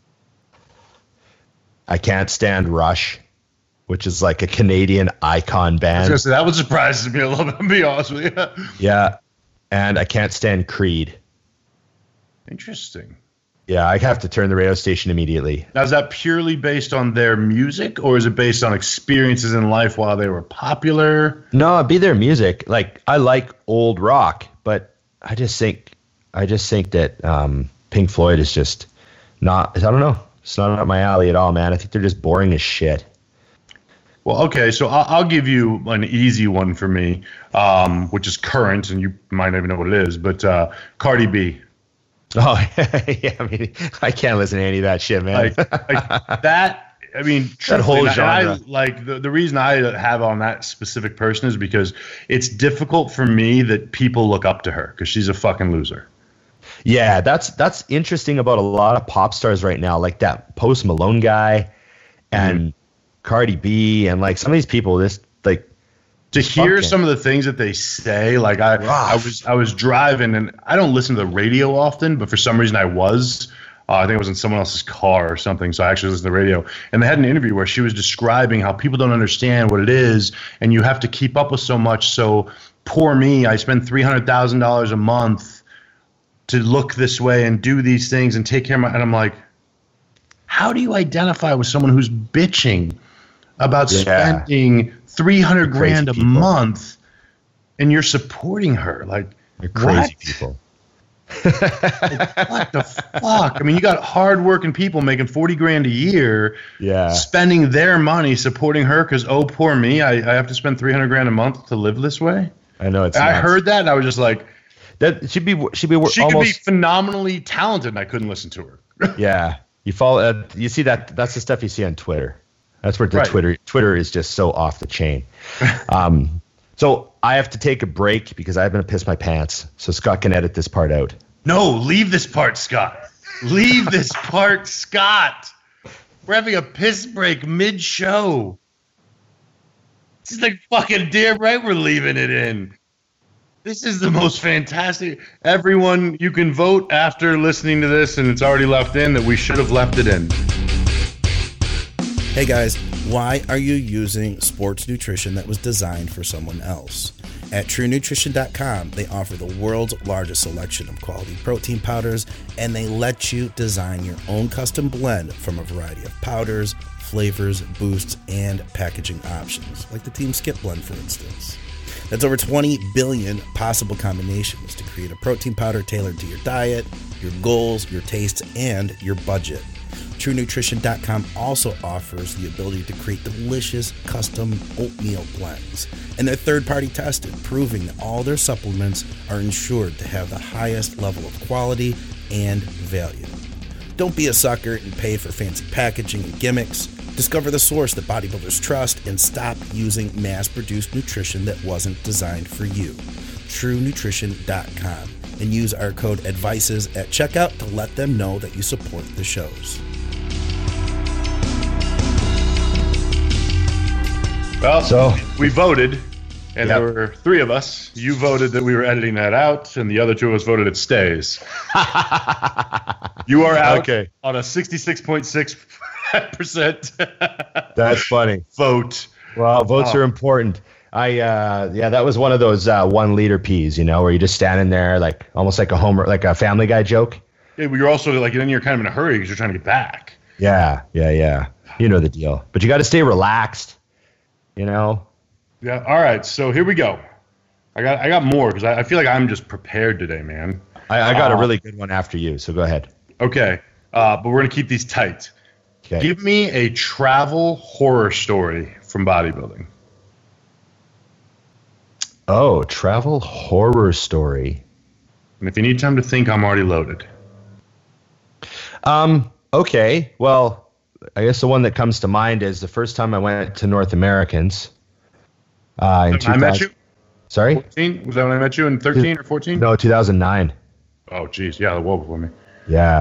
I can't stand Rush, which is like a Canadian icon band. I was gonna say that would surprise me a little bit. To be honest with you. Yeah, and I can't stand Creed. Interesting. Yeah, I have to turn the radio station immediately. Now, is that purely based on their music, or is it based on experiences in life while they were popular? No, it'd be their music. Like, I like old rock, but I just think that Pink Floyd is just not. I don't know. It's not up my alley at all, man. I think they're just boring as shit. Well, okay, so I'll give you an easy one for me, which is current, and you might not even know what it is, but Cardi B. Oh, yeah. I mean, I can't listen to any of that shit, man. Like that. I mean, that whole genre. The reason I have on that specific person is because it's difficult for me that people look up to her because she's a fucking loser. Yeah, that's interesting about a lot of pop stars right now, like that Post Malone guy and Cardi B, and like some of these people. This like. To hear some of the things that they say, like I was driving, and I don't listen to the radio often, but for some reason I was. I think it was in someone else's car or something, so I actually listened to the radio. And they had an interview where she was describing how people don't understand what it is, and you have to keep up with so much. So poor me, I spend $300,000 a month to look this way and do these things and take care of my. And I'm like, how do you identify with someone who's bitching about spending $300,000 a month, and you're supporting her? Like, you're crazy people. Like, what the fuck? I mean, you got hardworking people making $40,000 a year, spending their money supporting her because, oh, poor me, I have to spend $300,000 a month to live this way. I know it's. I heard that, and I was just like, that should be. She almost, could be phenomenally talented, and I couldn't listen to her. Yeah, you follow. You see that? That's the stuff you see on Twitter. That's where Twitter is just so off the chain. So I have to take a break because I'm going to piss my pants. So Scott can edit this part out. No, leave this part, Scott. Leave this part, Scott. We're having a piss break mid-show. This is like fucking damn right we're leaving it in. This is the most fantastic. Everyone, you can vote after listening to this, and it's already left in that we should have left it in. Hey guys, why are you using sports nutrition that was designed for someone else? At TrueNutrition.com, they offer the world's largest selection of quality protein powders, and they let you design your own custom blend from a variety of powders, flavors, boosts, and packaging options, like the Team Skip blend, for instance. That's over 20 billion possible combinations to create a protein powder tailored to your diet, your goals, your tastes, and your budget. TrueNutrition.com also offers the ability to create delicious custom oatmeal blends, and they're third-party tested, proving that all their supplements are ensured to have the highest level of quality and value. Don't be a sucker and pay for fancy packaging and gimmicks. Discover the source that bodybuilders trust and stop using mass-produced nutrition that wasn't designed for you. TrueNutrition.com, and use our code ADVICES at checkout to let them know that you support the shows. Well, so we voted, and there were three of us. You voted that we were editing that out, and the other two of us voted it stays. You are out on a 66.6%. That's funny. Vote. Well, votes are important. That was one of those 1 liter peas, where you're just standing there, like almost like a Family Guy joke. Yeah, but you're also like, then you're kind of in a hurry because you're trying to get back. Yeah. You know the deal. But you got to stay relaxed. Yeah. All right. So here we go. I got more because I feel like I'm just prepared today, man. I got a really good one after you. So go ahead. Okay, but we're gonna keep these tight. Okay. Give me a travel horror story from bodybuilding. Oh, travel horror story. And if you need time to think, I'm already loaded. Okay. Well, I guess the one that comes to mind is the first time I went to North Americans. In 2000, I met you? Sorry? 14? Was that when I met you in 13 or 14? No, 2009. Oh, geez. Yeah, well before me. Yeah.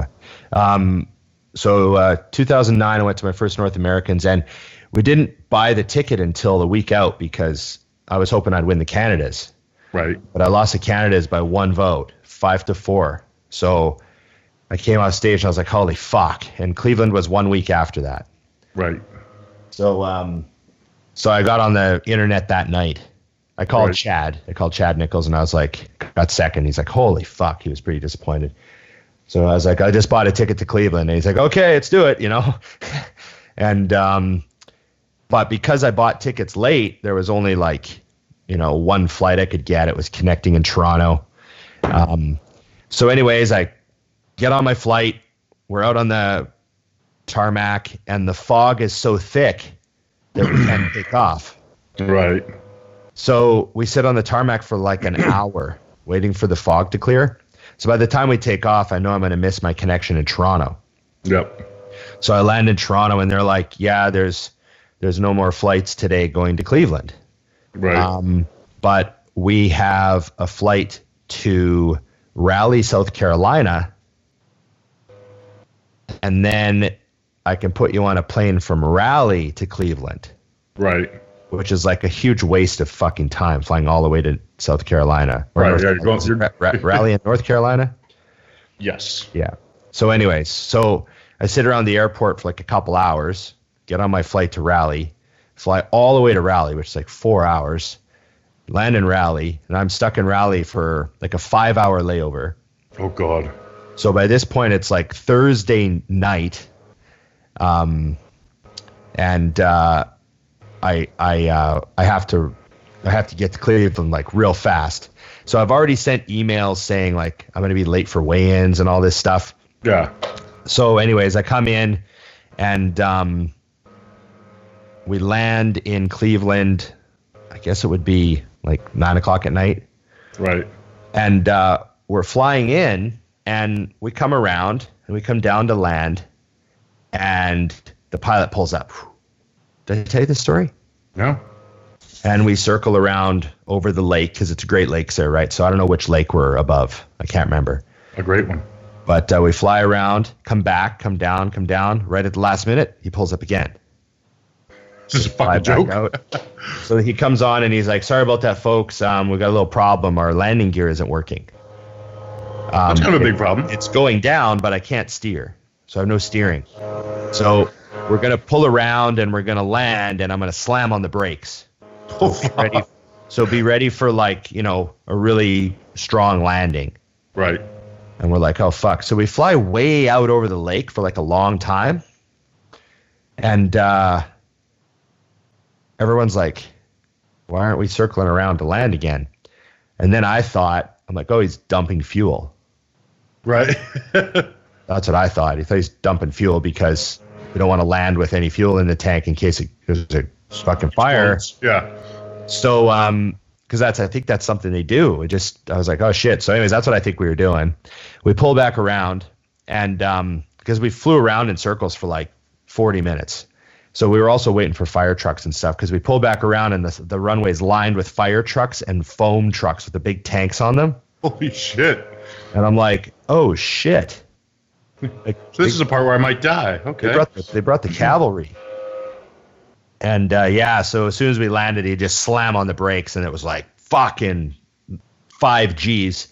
So 2009, I went to my first North Americans, and we didn't buy the ticket until the week out because I was hoping I'd win the Canadas. Right. But I lost the Canadas by 1 vote, 5-4. So I came off stage and I was like, holy fuck. And Cleveland was 1 week after that. Right. So so I got on the internet that night. I called Right. Chad. I called Chad Nichols and I was like, got second. He's like, holy fuck. He was pretty disappointed. So I was like, I just bought a ticket to Cleveland. And he's like, okay, let's do it, you know? And, but because I bought tickets late, there was only like, you know, one flight I could get. It was connecting in Toronto. So anyways, I get on my flight. We're out on the tarmac and the fog is so thick that we can't take off. Right. So we sit on the tarmac for like an hour waiting for the fog to clear. So by the time we take off, I know I'm going to miss my connection in Toronto. Yep. So I land in Toronto and they're like, yeah, there's no more flights today going to Cleveland. Right. But we have a flight to Raleigh, South Carolina. And then I can put you on a plane from Raleigh to Cleveland, Right. which is like a huge waste of fucking time flying all the way to South Carolina. Or Right, North yeah, Carolina. you're going- Raleigh in North Carolina? Yes. Yeah. So anyways, so I sit around the airport for like a couple hours, get on my flight to Raleigh, fly all the way to Raleigh, which is like 4 hours, land in Raleigh, and I'm stuck in Raleigh for like a 5-hour layover. Oh, God. So by this point, it's like Thursday night, and I have to get to Cleveland like real fast. So I've already sent emails saying like I'm going to be late for weigh-ins and all this stuff. Yeah. So anyways, I come in and we land in Cleveland. I guess it would be like 9 o'clock at night. Right. And we're flying in and we come around and we come down to land and the pilot pulls up. Did I tell you this story? No. And we circle around over the lake because it's Great Lakes there, right? So I don't know which lake we're above. I can't remember. A great one. But we fly around, come back, come down. Right at the last minute, he pulls up again. This is a Fly fucking back joke. out. So he comes on and he's like, sorry about that, folks. We got a little problem. Our landing gear isn't working. That's kind of a big problem. It's going down, but I can't steer. So I have no steering. So we're going to pull around and we're going to land and I'm going to slam on the brakes. So be ready for like, you know, a really strong landing. Right. And we're like, oh, fuck. So we fly way out over the lake for like a long time. And everyone's like, why aren't we circling around to land again? And then I'm like, oh, he's dumping fuel. Right. That's what I thought. He thought he's dumping fuel because we don't want to land with any fuel in the tank in case there's a fucking fire. Yeah. So, because I think that's something they do. I was like, oh shit. So anyways, that's what I think we were doing. We pull back around and, because we flew around in circles for like 40 minutes. So we were also waiting for fire trucks and stuff because we pulled back around and the runway's lined with fire trucks and foam trucks with the big tanks on them. Holy shit. And I'm like, oh shit. Like, This is a part where I might die. Okay. They brought the cavalry. And so as soon as we landed, he just slammed on the brakes and it was like fucking 5 Gs.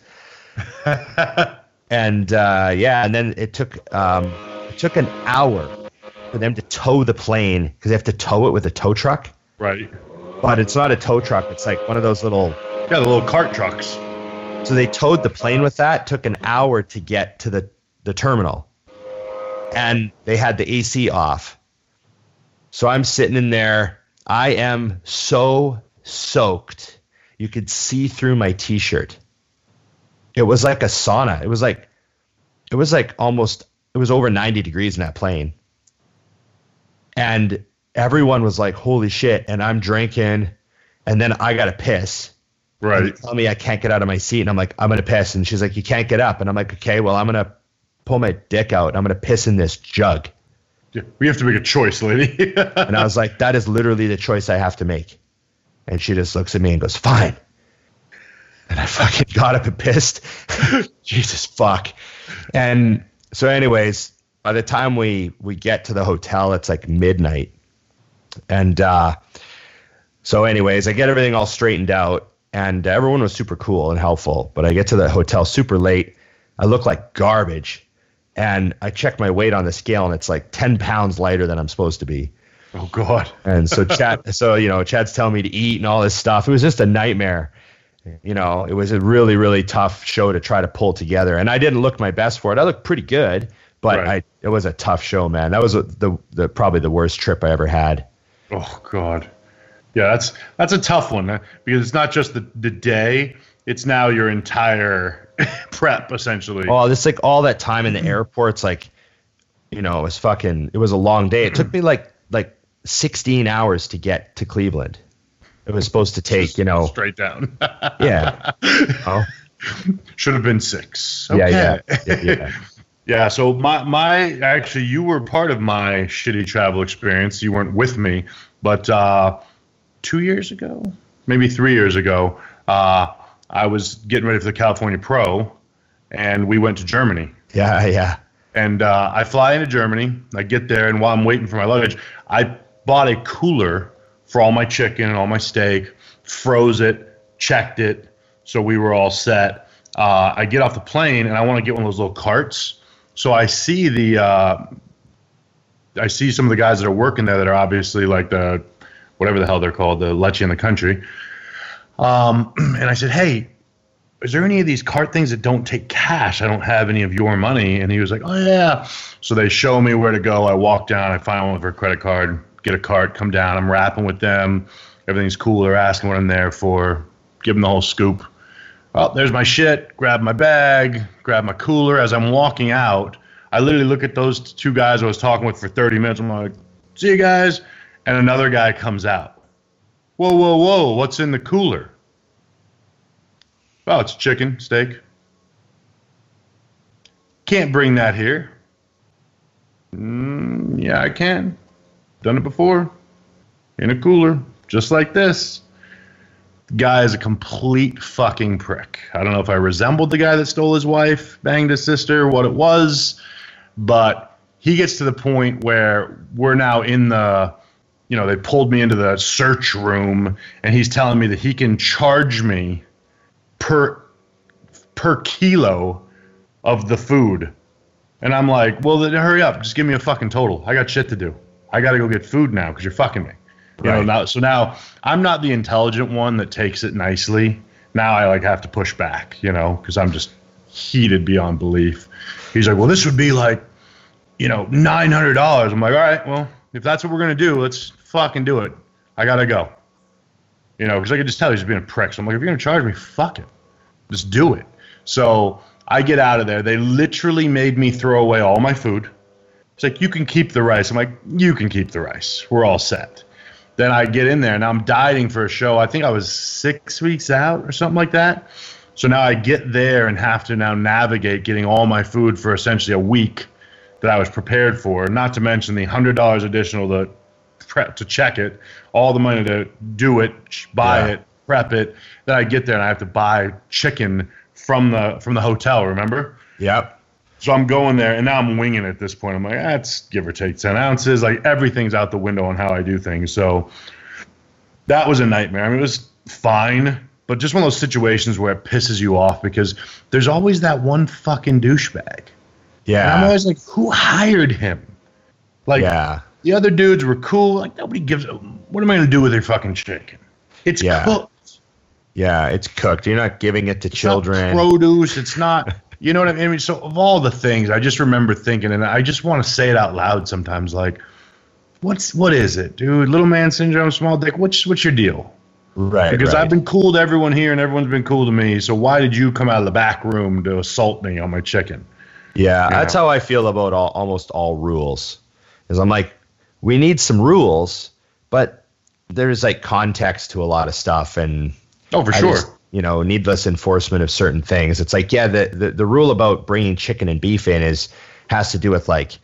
And and then it took an hour for them to tow the plane because they have to tow it with a tow truck. Right. But it's not a tow truck. It's like one of those little. Yeah, the little cart trucks. So they towed the plane with that. Took an hour to get to the terminal. And they had the AC off. So I'm sitting in there. I am so soaked. You could see through my t-shirt. It was like a sauna. It was like almost it was over 90 degrees in that plane. And everyone was like, holy shit. And I'm drinking. And then I got to piss. Right. And they tell me I can't get out of my seat. And I'm like, I'm going to piss. And she's like, you can't get up. And I'm like, okay, well, I'm going to pull my dick out. And I'm going to piss in this jug. Yeah, we have to make a choice, lady. And I was like, that is literally the choice I have to make. And she just looks at me and goes, fine. And I fucking got up and pissed. Jesus fuck. And so anyways, by the time we get to the hotel, it's like midnight. And so anyways, I get everything all straightened out, and everyone was super cool and helpful. But I get to the hotel super late. I look like garbage. And I check my weight on the scale, and it's like 10 pounds lighter than I'm supposed to be. Oh, God. And so Chad's telling me to eat and all this stuff. It was just a nightmare. You know, it was a really, really tough show to try to pull together. And I didn't look my best for it. I looked pretty good, but Right. It was a tough show, man. That was the probably the worst trip I ever had. Oh, God. Yeah, that's a tough one, because it's not just the day. It's now your entire prep, essentially. Oh, this like all that time in the airports, like, you know, it was a long day. It took me like 16 hours to get to Cleveland. It was supposed to take, you know, straight down. yeah. Oh. Should have been 6. Okay. Yeah. Yeah, so my actually, you were part of my shitty travel experience. You weren't with me, but 2 years ago, maybe 3 years ago, I was getting ready for the California Pro, and we went to Germany. Yeah. And I fly into Germany. I get there, and while I'm waiting for my luggage, I bought a cooler for all my chicken and all my steak, froze it, checked it, so we were all set. I get off the plane, and I want to get one of those little carts. So I see some of the guys that are working there that are obviously like the whatever the hell they're called, the Lecce in the country. And I said, hey, is there any of these cart things that don't take cash? I don't have any of your money. And he was like, oh, yeah. So they show me where to go. I walk down. I find one for a credit card, get a cart, come down. I'm rapping with them. Everything's cool. They're asking what I'm there for. Give them the whole scoop. Oh, there's my shit. Grab my bag, grab my cooler. As I'm walking out, I literally look at those two guys I was talking with for 30 minutes. I'm like, see you guys. And another guy comes out. Whoa. What's in the cooler? Oh, it's chicken, steak. Can't bring that here. Yeah, I can. Done it before. In a cooler, just like this. The guy is a complete fucking prick. I don't know if I resembled the guy that stole his wife, banged his sister, what it was, but he gets to the point where we're now in the, you know, they pulled me into the search room, and he's telling me that he can charge me per kilo of the food. And I'm like, well, then hurry up. Just give me a fucking total. I got shit to do. I got to go get food now because you're fucking me. You know, now I'm not the intelligent one that takes it nicely. Now I like have to push back, you know, because I'm just heated beyond belief. He's like, well, this would be like, you know, $900. I'm like, all right, well, if that's what we're going to do, let's fucking do it. I got to go. You know, because I could just tell he's being a prick. So I'm like, if you're going to charge me, fuck it. Just do it. So I get out of there. They literally made me throw away all my food. It's like, you can keep the rice. I'm like, you can keep the rice. We're all set. Then I get in there, and I'm dieting for a show. I think I was 6 weeks out or something like that. So now I get there and have to now navigate getting all my food for essentially a week that I was prepared for, not to mention the $100 additional to check it, all the money to do it, buy it, prep it. Then I get there, and I have to buy chicken from the hotel, remember? Yep. So I'm going there, and now I'm winging it at this point. I'm like, that's give or take 10 ounces. Like, everything's out the window on how I do things. So that was a nightmare. I mean, it was fine, but just one of those situations where it pisses you off because there's always that one fucking douchebag. Yeah. And I'm always like, who hired him? Like, the other dudes were cool. Like, nobody gives a, what am I going to do with your fucking chicken? It's cooked. Yeah, it's cooked. You're not giving it to children. Not produce. It's not... You know what I mean? So of all the things, I just remember thinking, and I just want to say it out loud sometimes, like, what is it, dude? Little man syndrome, small dick. What's your deal? Right. Because I've been cool to everyone here, and everyone's been cool to me. So why did you come out of the back room to assault me on my chicken? Yeah, that's how I feel about almost all rules. Is I'm like, we need some rules, but there's like context to a lot of stuff, and for sure. Needless enforcement of certain things. It's like, yeah, the rule about bringing chicken and beef in has to do with like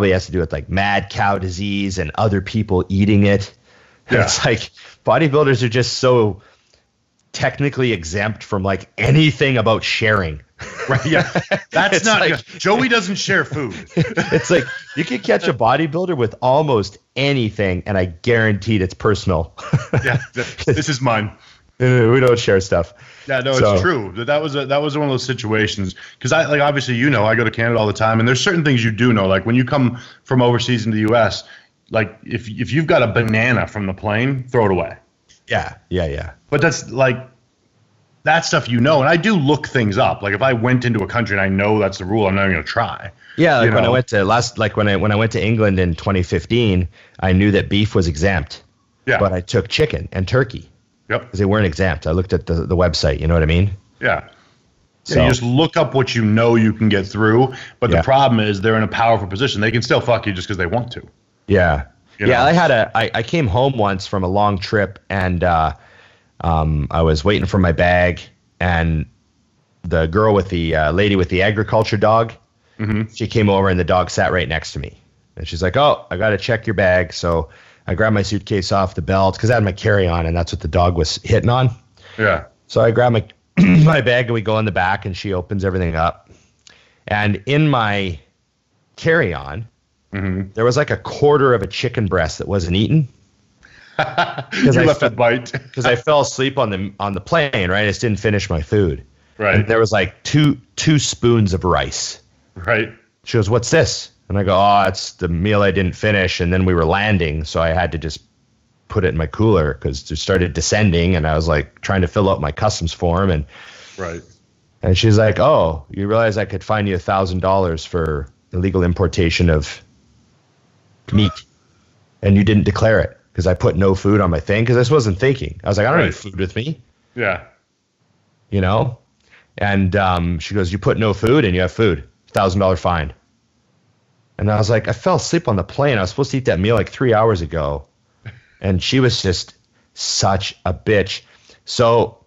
mad cow disease and other people eating it. Yeah. It's like bodybuilders are just so technically exempt from like anything about sharing. Right. Yeah. That's not like, Joey doesn't share food. It's like you can catch a bodybuilder with almost anything, and I guaranteed it's personal. Yeah. This is mine. We don't share stuff. Yeah, no, it's true. That was one of those situations, because obviously I go to Canada all the time, and there's certain things you do know, like when you come from overseas into the U.S., like if you've got a banana from the plane, throw it away. Yeah. But that's like that stuff, and I do look things up. Like if I went into a country and I know that's the rule, I'm not even gonna try. Yeah, like when I went to when I went to England in 2015, I knew that beef was exempt. Yeah. But I took chicken and turkey. Yep. Because they weren't exempt. I looked at the website. You know what I mean? Yeah. So you just look up what you can get through. But the problem is they're in a powerful position. They can still fuck you just because they want to. Yeah. I came home once from a long trip, and I was waiting for my bag, and the girl with the lady with the agriculture dog, she came over, and the dog sat right next to me. And she's like, "Oh, I got to check your bag." So I grabbed my suitcase off the belt because I had my carry-on, and that's what the dog was hitting on. Yeah. So I grab my bag, and we go in the back, and she opens everything up. And in my carry-on, there was like a quarter of a chicken breast that wasn't eaten. You left a bite. Because I fell asleep on the plane, right? I just didn't finish my food. Right. And there was like two spoons of rice. Right. She goes, "What's this?" And I go, "Oh, it's the meal I didn't finish." And then we were landing, so I had to just put it in my cooler because it started descending, and I was like trying to fill out my customs form. And right. And she's like, "Oh, you realize I could fine you $1,000 for illegal importation of meat, and you didn't declare it because I put no food on my thing because I just wasn't thinking. I was like, I don't need food with me." Yeah. And she goes, "You put no food and you have food, $1,000 fine." And I was like, I fell asleep on the plane. I was supposed to eat that meal like 3 hours ago. And she was just such a bitch. So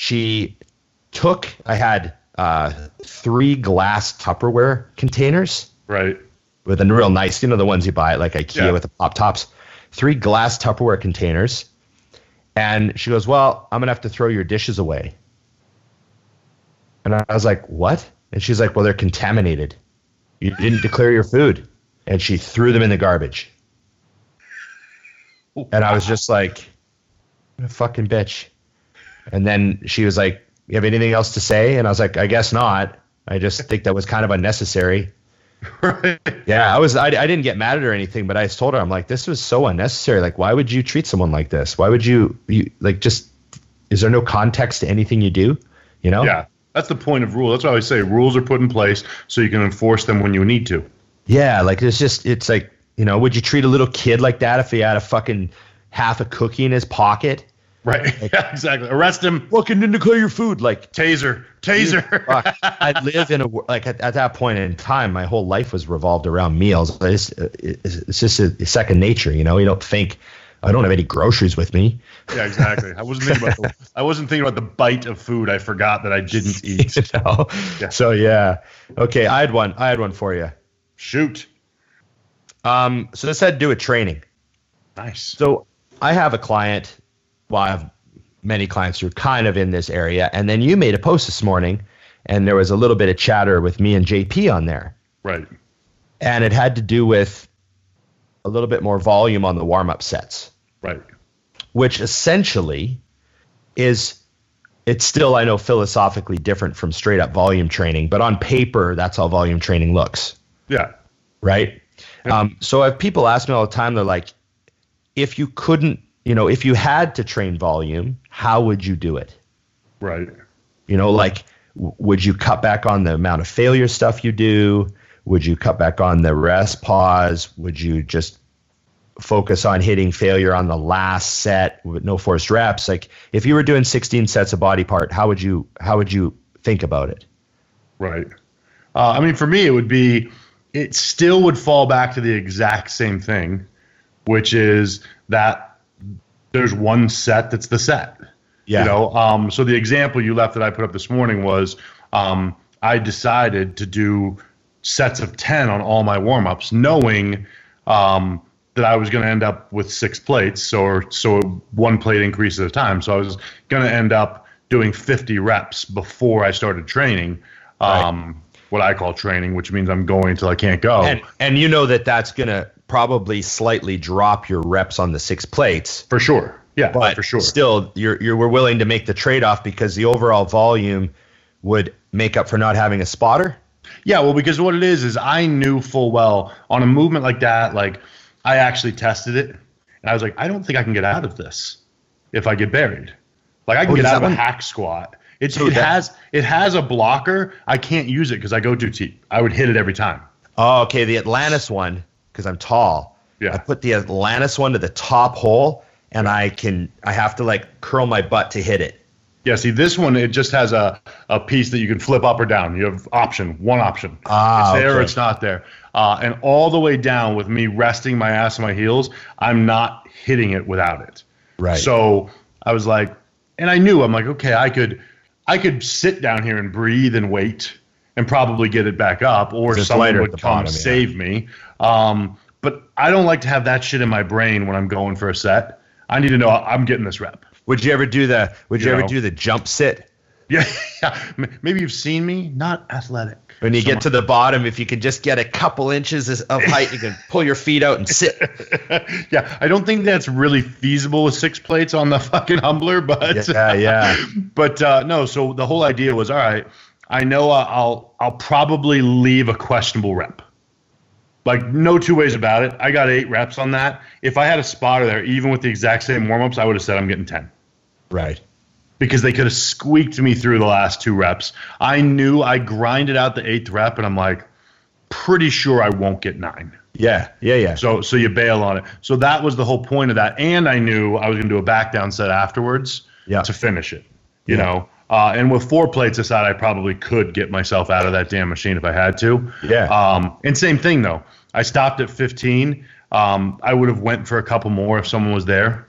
I had 3 glass Tupperware containers. Right. With a real nice, the ones you buy at like IKEA with the pop tops. 3 glass Tupperware containers. And she goes, "Well, I'm going to have to throw your dishes away." And I was like, "What?" And she's like, "Well, they're contaminated. You didn't declare your food." And she threw them in the garbage. And I was just like, "What a fucking bitch." And then she was like, "You have anything else to say?" And I was like, "I guess not. I just think that was kind of unnecessary." Right. Yeah, I didn't get mad at her or anything, but I just told her, I'm like, this was so unnecessary. Like, why would you treat someone like this? Why would you like, just, is there no context to anything you do? Yeah. That's the point of rule. That's what I always say. Rules are put in place so you can enforce them when you need to. Yeah, like it's like, would you treat a little kid like that if he had a fucking half a cookie in his pocket? Right. Like, yeah, exactly. Arrest him. Fucking didn't declare your food. Like taser. I live in at that point in time, my whole life was revolved around meals. It's just a second nature. You don't think, I don't have any groceries with me. Yeah, exactly. I wasn't thinking about the bite of food I forgot that I didn't eat. Yeah. So yeah. Okay, I had one for you. Shoot. So this had to do with training. Nice. So I have a client. Well, I have many clients who are kind of in this area, and then you made a post this morning, and there was a little bit of chatter with me and JP on there. Right. And it had to do with a little bit more volume on the warm-up sets. Right. Which essentially it's still, I know, philosophically different from straight up volume training, but on paper, that's how volume training looks. Yeah. Right. Yeah. So if people ask me all the time, they're like, if you had to train volume, how would you do it? Right. Would you cut back on the amount of failure stuff you do? Would you cut back on the rest pause? Would you just focus on hitting failure on the last set with no forced reps? Like if you were doing 16 sets of body part, how would you think about it? Right. I mean, for me, it still would fall back to the exact same thing, which is that there's one set that's the set. Yeah. You know, so the example you left that I put up this morning was I decided to do sets of 10 on all my warm-ups, knowing that I was going to end up with 6 plates, so one plate increase at a time. So I was going to end up doing 50 reps before I started training, what I call training, which means I'm going until I can't go. And you know that's going to probably slightly drop your reps on the 6 plates. For sure. Yeah, but for sure. Still, we're willing to make the trade-off because the overall volume would make up for not having a spotter. Yeah, well, because what it is I knew full well on a movement like that, like I actually tested it, and I was like, I don't think I can get out of this if I get buried. Like I can get out of a hack squat. It has a blocker. I can't use it because I go too deep. I would hit it every time. Oh, okay. The Atlantis one, because I'm tall. Yeah. I put the Atlantis one to the top hole, and I have to like curl my butt to hit it. Yeah, see, this one, it just has a piece that you can flip up or down. You have one option. It's there or it's not there. And all the way down with me resting my ass on my heels, I'm not hitting it without it. Right. So I was like, and I knew, I'm like, okay, I could sit down here and breathe and wait and probably get it back up, or someone would come save me. But I don't like to have that shit in my brain when I'm going for a set. I need to know I'm getting this rep. Would you ever do the jump sit? Yeah. Maybe you've seen me. Not athletic. When you get to the bottom, if you can just get a couple inches of height, you can pull your feet out and sit. Yeah, I don't think that's really feasible with 6 plates on the fucking Humbler, but yeah. But no. So the whole idea was, all right, I know I'll probably leave a questionable rep. Like, no two ways about it. I got 8 reps on that. If I had a spotter there, even with the exact same warm-ups, I would have said I'm getting 10. Right. Because they could have squeaked me through the last 2 reps. I knew I grinded out the 8th rep, and I'm like, pretty sure I won't get 9. Yeah. So you bail on it. So that was the whole point of that. And I knew I was going to do a back down set afterwards to finish it, you know. And with 4 plates aside, I probably could get myself out of that damn machine if I had to. Yeah. And same thing, though. I stopped at 15. I would have went for a couple more if someone was there.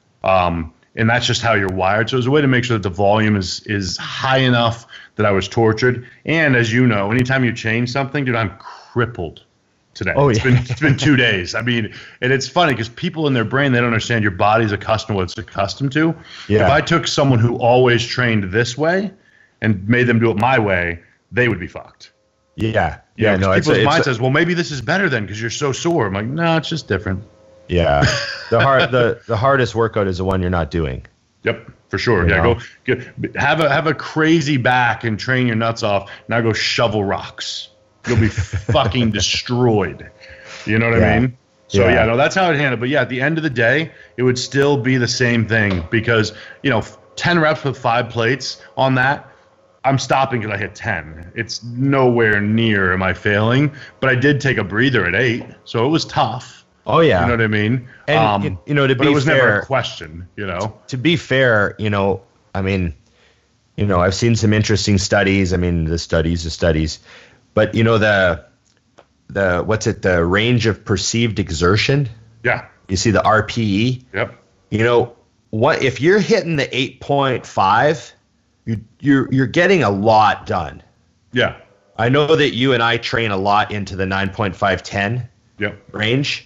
And that's just how you're wired. So it was a way to make sure that the volume is high enough that I was tortured. And as you know, anytime you change something, dude, I'm crippled today. Oh, yeah. It's been 2 days. I mean, and it's funny because people in their brain, they don't understand your body's accustomed to what it's accustomed to. Yeah. If I took someone who always trained this way and made them do it my way, they would be fucked. Yeah. Yeah. No, people's mind says, well, maybe this is better then because you're so sore. I'm like, no, it's just different. Yeah. The hardest workout is the one you're not doing. Yep, for sure. Go have a crazy back and train your nuts off. Now go shovel rocks. You'll be fucking destroyed. You know what I mean? So no, that's how it handled. But yeah, at the end of the day, it would still be the same thing because 10 reps with 5 plates on that. I'm stopping because I hit 10. It's nowhere near am I failing, but I did take a breather at 8, so it was tough. Oh yeah, you know what I mean. And to be it was fair, never a question. To be fair, I mean, I've seen some interesting studies. I mean, the studies, but the the range of perceived exertion. Yeah. You see the RPE. Yep. What if you're hitting the 8.5, you're getting a lot done. Yeah. I know that you and I train a lot into the 9.510 range.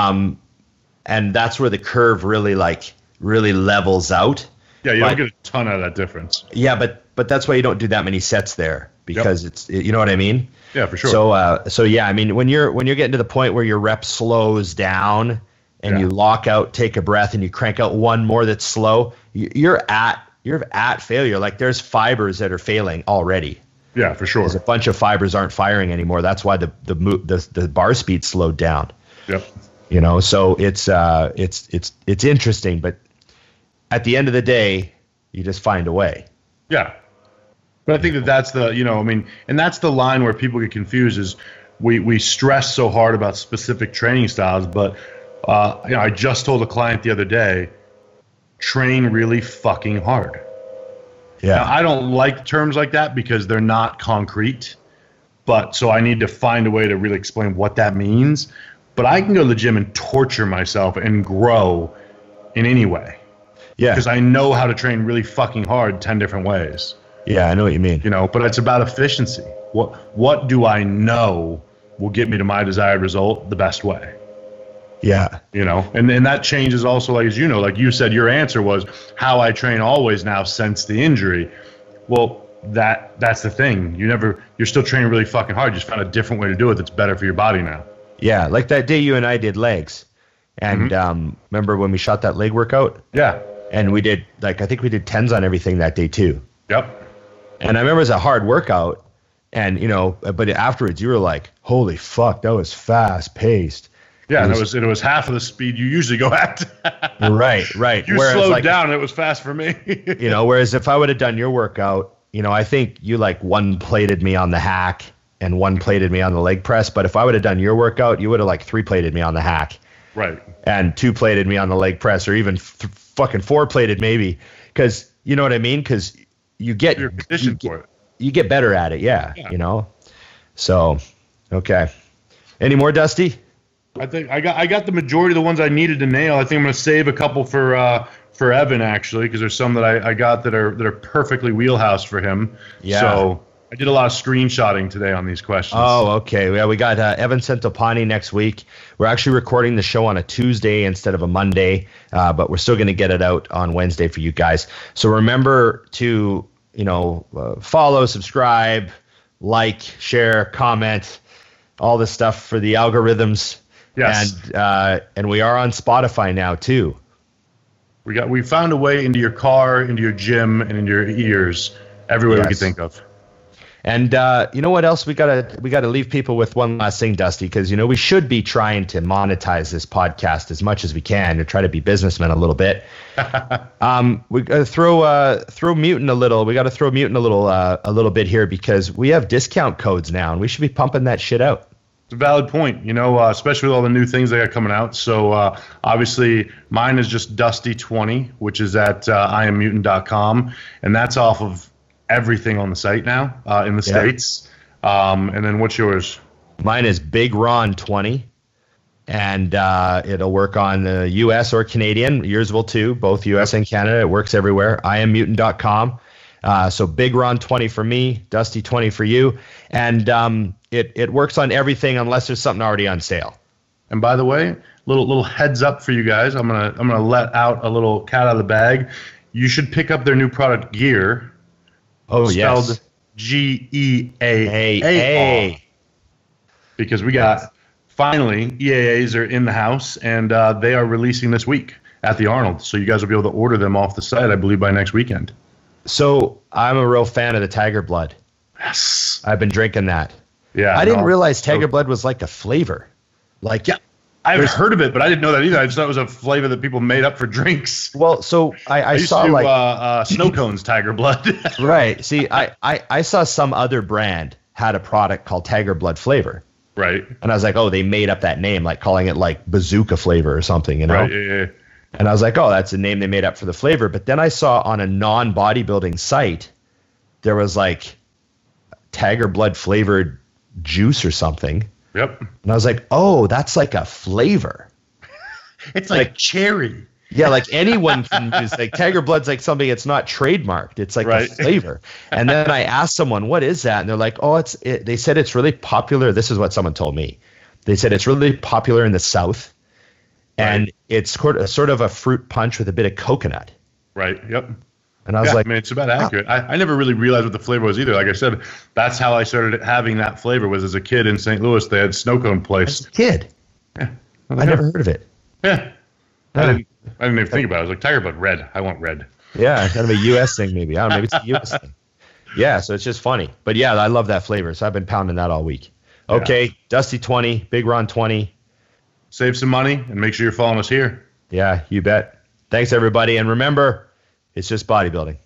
And that's where the curve really levels out. Yeah, you don't get a ton out of that difference. Yeah, but that's why you don't do that many sets there because it's you know what I mean? Yeah, for sure. So yeah, I mean when you're getting to the point where your rep slows down and you lock out, take a breath, and you crank out one more that's slow, you're at failure. Like there's fibers that are failing already. Yeah, for sure. There's a bunch of fibers aren't firing anymore. That's why the bar speed slowed down. Yep. So it's interesting, but at the end of the day, you just find a way. Yeah. But I think that's and that's the line where people get confused is we stress so hard about specific training styles, but I just told a client the other day, train really fucking hard. Yeah. Now, I don't like terms like that because they're not concrete. But so I need to find a way to really explain what that means. But I can go to the gym and torture myself and grow in any way. Yeah. Because I know how to train really fucking hard 10 different ways. Yeah, I know what you mean. You know, but it's about efficiency. What do I know will get me to my desired result the best way? Yeah. You know, and that changes also, like, as you know, like you said, your answer was how I train always now since the injury. Well, that's the thing. You're still training really fucking hard. You just found a different way to do it that's better for your body now. Yeah, like that day you and I did legs. And remember when we shot that leg workout? Yeah. And we did, like, I think we did 10s on everything that day too. Yep. And I remember it was a hard workout. And, you know, but afterwards you were like, holy fuck, that was fast paced. Yeah, and it was half of the speed you usually go at. Right. You slowed down and it was fast for me. You know, whereas if I would have done your workout, you know, I think you like one plated me on the hack and one plated me on the leg press. But if I would have done your workout, you would have like 3 plated me on the hack. Right. And 2 plated me on the leg press, or even fucking 4 plated maybe. Because, you know what I mean? Because you're conditioned for it. You get better at it, yeah. You know? So, okay. Any more, Dusty? I think I got the majority of the ones I needed to nail. I think I'm going to save a couple for Evan, actually, because there's some that I got that are perfectly wheelhouse for him. Yeah. So I did a lot of screenshotting today on these questions. Oh, okay. Yeah, we got Evan Centopani next week. We're actually recording the show on a Tuesday instead of a Monday, but we're still going to get it out on Wednesday for you guys. So remember to, you know, follow, subscribe, like, share, comment, all this stuff for the algorithms. Yes. And we are on Spotify now too. We found a way into your car, into your gym, and into your ears, everywhere we could think of. And you know what else we gotta leave people with? One last thing, Dusty, because you know we should be trying to monetize this podcast as much as we can to try to be businessmen a little bit. We gotta throw Mutant a little. We gotta throw Mutant a little bit here because we have discount codes now, and we should be pumping that shit out. It's a valid point, you know, especially with all the new things they got coming out. So obviously mine is just Dusty20, which is at IamMutant.com, and that's off of everything on the site now in the States. And then what's yours? Mine is Big Ron 20, and it'll work on the U.S. or Canadian. Yours will too, both U.S. and Canada. It works everywhere. IamMutant.com. So Big Ron 20 for me, Dusty 20 for you, and it works on everything unless there's something already on sale. And by the way, little heads up for you guys. I'm gonna let out a little cat out of the bag. You should pick up their new product, Gear. Oh, spelled yes. GEAA. Because we got finally EAAs are in the house, and they are releasing this week at the Arnold. So you guys will be able to order them off the site, I believe, by next weekend. So I'm a real fan of the Tiger Blood. Yes. I've been drinking that. Yeah. I didn't realize Tiger Blood was like a flavor. Like, yeah, I've heard of it, but I didn't know that either. I just thought it was a flavor that people made up for drinks. Well, so I saw to, like Snow Cones Tiger Blood. Right. See, I saw some other brand had a product called Tiger Blood flavor. Right. And I was like, oh, they made up that name, like calling it like bazooka flavor or something, you know? Right. Yeah. And I was like, oh, that's a name they made up for the flavor. But then I saw on a non-bodybuilding site, there was like Tiger Blood flavored juice or something. Yep. And I was like, oh, that's like a flavor. It's like cherry. Yeah, like anyone can use, like Tiger Blood's like something it's not trademarked. It's like a flavor. And then I asked someone, what is that? And they're like, oh, they said it's really popular. This is what someone told me. They said it's really popular in the South. And it's sort of a fruit punch with a bit of coconut. Right. Yep. And I was like, I mean, it's about accurate. I never really realized what the flavor was either. Like I said, that's how I started having that flavor was as a kid in St. Louis. They had Snow Cone Place. As a kid. Yeah. I never heard of it. Yeah. I didn't even think about it. I was like, Tiger Blood, red. I want red. Yeah, kind of a U.S. thing maybe. I don't know. Maybe it's a U.S. thing. Yeah, so it's just funny. But yeah, I love that flavor. So I've been pounding that all week. Okay, yeah. Dusty 20, Big Ron 20. Save some money and make sure you're following us here. Yeah, you bet. Thanks, everybody. And remember, it's just bodybuilding.